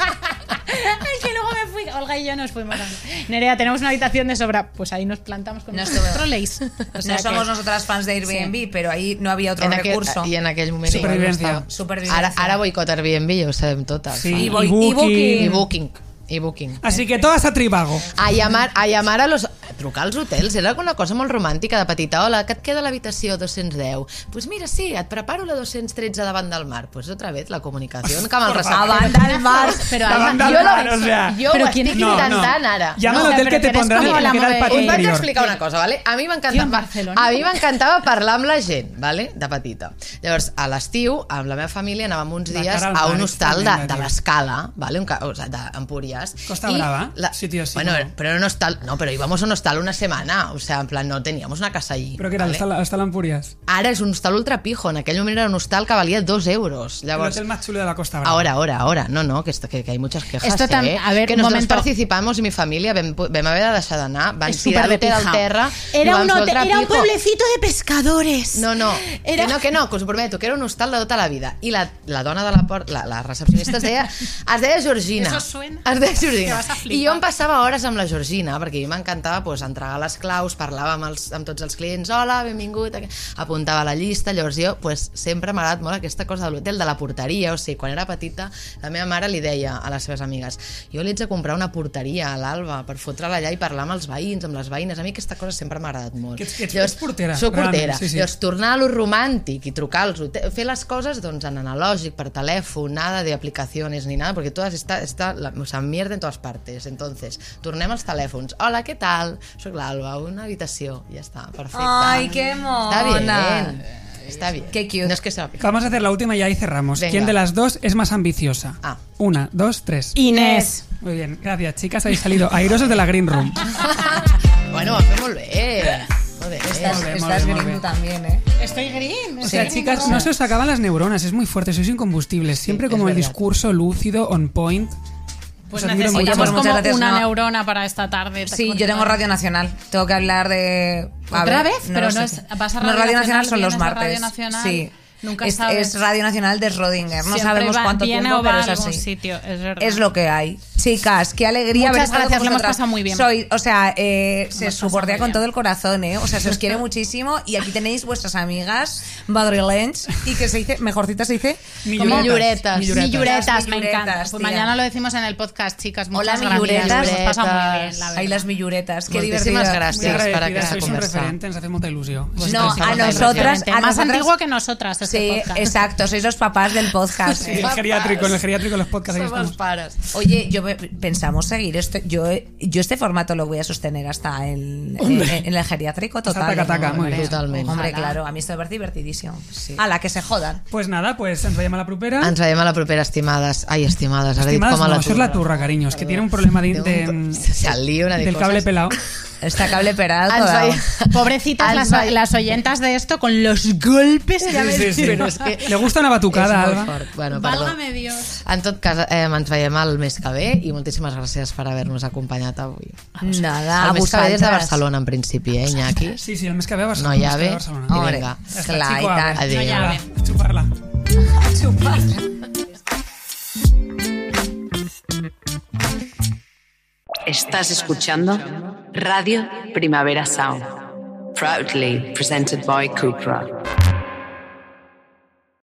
Al que luego me fui. Olga y yo nos fuimos. Nerea, tenemos una habitación de sobra. Pues ahí nos plantamos con No nuestros estuve- troleys. O sea no que- somos nosotras fans de Airbnb, pero ahí no había otro En aquell, recurso. I en aquell moment... Supervivència. igual no estava. Supervivència. Ara, ara boicot Airbnb, ja ho sabem totes. Sí, Y y, voy- y Booking. Booking. I Booking. I Booking. Así que todas a Trivago. A llamar, a llamar a los... Trucar als hotels era una cosa molt romàntica de petita. Hola, que et queda l'habitació dos-cents deu? Doncs pues mira, sí, et preparo la dos-cents tretze davant del mar. Doncs pues otra vez la comunicació amb el receptor. Davant del mar. Pero Davant además- del Jo, mar, la, o sea. jo Però ho quin- estic No, intentant no. ara. Llama No, al hotel pero que te que eres pondrán como en la que queda el modelo. patio Us vaig interior. explicar una cosa, vale? A mi Tio, en m'encantava Barcelona. a mi m'encantava parlar amb la gent, vale? De petita. Llavors, a l'estiu, amb la meva família anàvem uns De dies cara al a mar, un és hostal de, tremenda, de tio. l'Escala, vale? Un, ca- o sea, d'Empúries. Costa I Brava, sitio así, Bueno, ¿no? pero era un hostal, no, pero íbamos a un hostal una semana, o sea, en plan, no teníamos una casa allí. Pero que era, ¿vale? hasta, la, hasta la Empúries. Ara és un hostal ultra pijo, en aquell moment era un hostal que valia dos euros. El Llavors, hotel más chulo de la Costa Brava. Ahora, ahora, ahora. No, no, que, esto- que, que hay muchas quejas, Esto tam- eh? a ver, que un nosotros momento. participamos y mi familia vam, vam haver de deixar d'anar, van Es tirar súper de l'hotel al pija. terra i Era van un, fer hotel- ultra era un pijo. pueblecito de pescadores. No, no, Era- que no, que no, que us ho prometo, que era un hostal de tota la vida. I la, la dona de la porta, la, la recepcionista es deia, es deia Georgina. Eso suena. Es deia Que Georgina. vas a flipar. I jo em passava hores amb la Georgina, perquè a mi m'encantava pues, entregar les claus, parlava amb, els, amb tots els clients, hola, benvingut, apuntava la llista, llavors jo pues, sempre m'ha agradat molt aquesta cosa de l'hotel, de la porteria, o sigui, quan era petita, la meva mare li deia a les seves amigues, jo li haig de comprar una porteria a l'Alba per fotre-la allà i parlar amb els veïns, amb les veïnes, a mi aquesta cosa sempre m'ha agradat molt. Que ets- que ets- ets portera, Soc portera. realment, sí, sí. Llavors, tornar a lo romàntic i trucar als hotels, fer les coses doncs, en analògic, per telèfon, nada de aplicaciones ni nada, porque todas está, está la, o sea, mierda en todas partes. Entonces, tornem als telèfons. Hola, què tal? Soc l'Alba, una habitació. Ja està, perfecte. Ay, qué mona. Está bien. Está bien. Qué cute. No es que sea pico. Vamos a hacer la última y ahí cerramos. Venga. ¿Quién de las dos es más ambiciosa? Ah. Una, dos, tres. Inés. Muy bien, gracias, chicas. Habéis salido airosos de la Green Room. Bueno, ho vam fer molt bé. Joder, Estás, Molt bé, molt estás bé, molt gringo bé. también, ¿eh? Estoy green. O sea, chicas, no se os acaban las neuronas, es muy fuerte, sois incombustibles. Siempre es como el verdad. discurso lúcido, on point. Pues Os admiro necesitamos mucho. pues muchas como gracias, una no. neurona para esta tarde. Sí, yo tengo Radio Nacional. Tengo que hablar de... a ¿Otra ver, vez? Pero lo no sé. es- vas a No, Radio Radio Nacional, Nacional son los vienes a martes. Radio Nacional, Sí. nunca es, sabes. es Radio Nacional de Schrödinger. No Siempre sabemos va- cuánto viene tiempo, o va pero a es algún así. sitio, es verdad. Es lo que hay. Chicas, qué alegría haber Muchas estado gracias, con lo hemos vosotras. pasado muy bien. Soy, o sea, eh, se Hemos subordea pasado con muy todo bien. el corazón, ¿eh? O sea, se os quiere muchísimo y aquí tenéis vuestras amigas madrileñas y que se dice, mejorcita se dice, Milluretas. Milluretas. Milluretas. Milluretas, me Milluretas, encanta. Pues tía. mañana lo decimos en el podcast, chicas. Hola, Muchas gracias. milluretas. Lo hemos pasado muy bien, Milluretas. la verdad. ahí las milluretas, qué Moltíssimes divertido. gràcies Muy per agradecida, aquesta sois un conversa. referente, ens ha fet molta il·lusió. No, Sí, a sí, nosotras, Exactamente. a Más nosotras- antiguo que nosotras este Sí, podcast. exacto, sois los papás del podcast. Sí, el geriátrico, en el geriátrico los podcasts ahí Som estamos. els pares. Oye, yo me- pensamos seguir esto. Yo, yo este formato lo voy a sostener hasta el, en, en el geriátrico total. taca, taca, muy bien. Totalment. Hombre, Ojalá. claro, a mí esto me parece divertidísimo. A la que se jodan. Pues nada, pues ens veiem a la propera. Ens veiem a la propera, estimades. Ai, estimades, ara he dit Estimades, com a no, la això és la turra, cariño. Es que tiene un problema de, de- Se alía una de del cable cosas. pelado. Está cable perado. Ens toda. veiem- Pobrecitas Ens las, veiem- las oyentas de esto con los golpes que ha Sí, sí, sí. Però és que Le gusta una batucada, és molt Alba. fort. Bueno, perdó. Válgame Dios. En tot cas, eh, ens veiem el mes que ve i moltíssimes gràcies per haver-nos acompanyat avui. Nada, El mes que ve des de vosaltres. Barcelona, en principi, eh, Iñaki? Sí, sí, el mes que ve a Barcelona. No, ja el mes que ve ve. a Barcelona. I Hombre, vinga. Ja està, clar, chico, i tant. Adéu. No, ja Va, ve. a chuparla. Estás escuchando Radio Primavera Sound. Proudly presented by Cupra.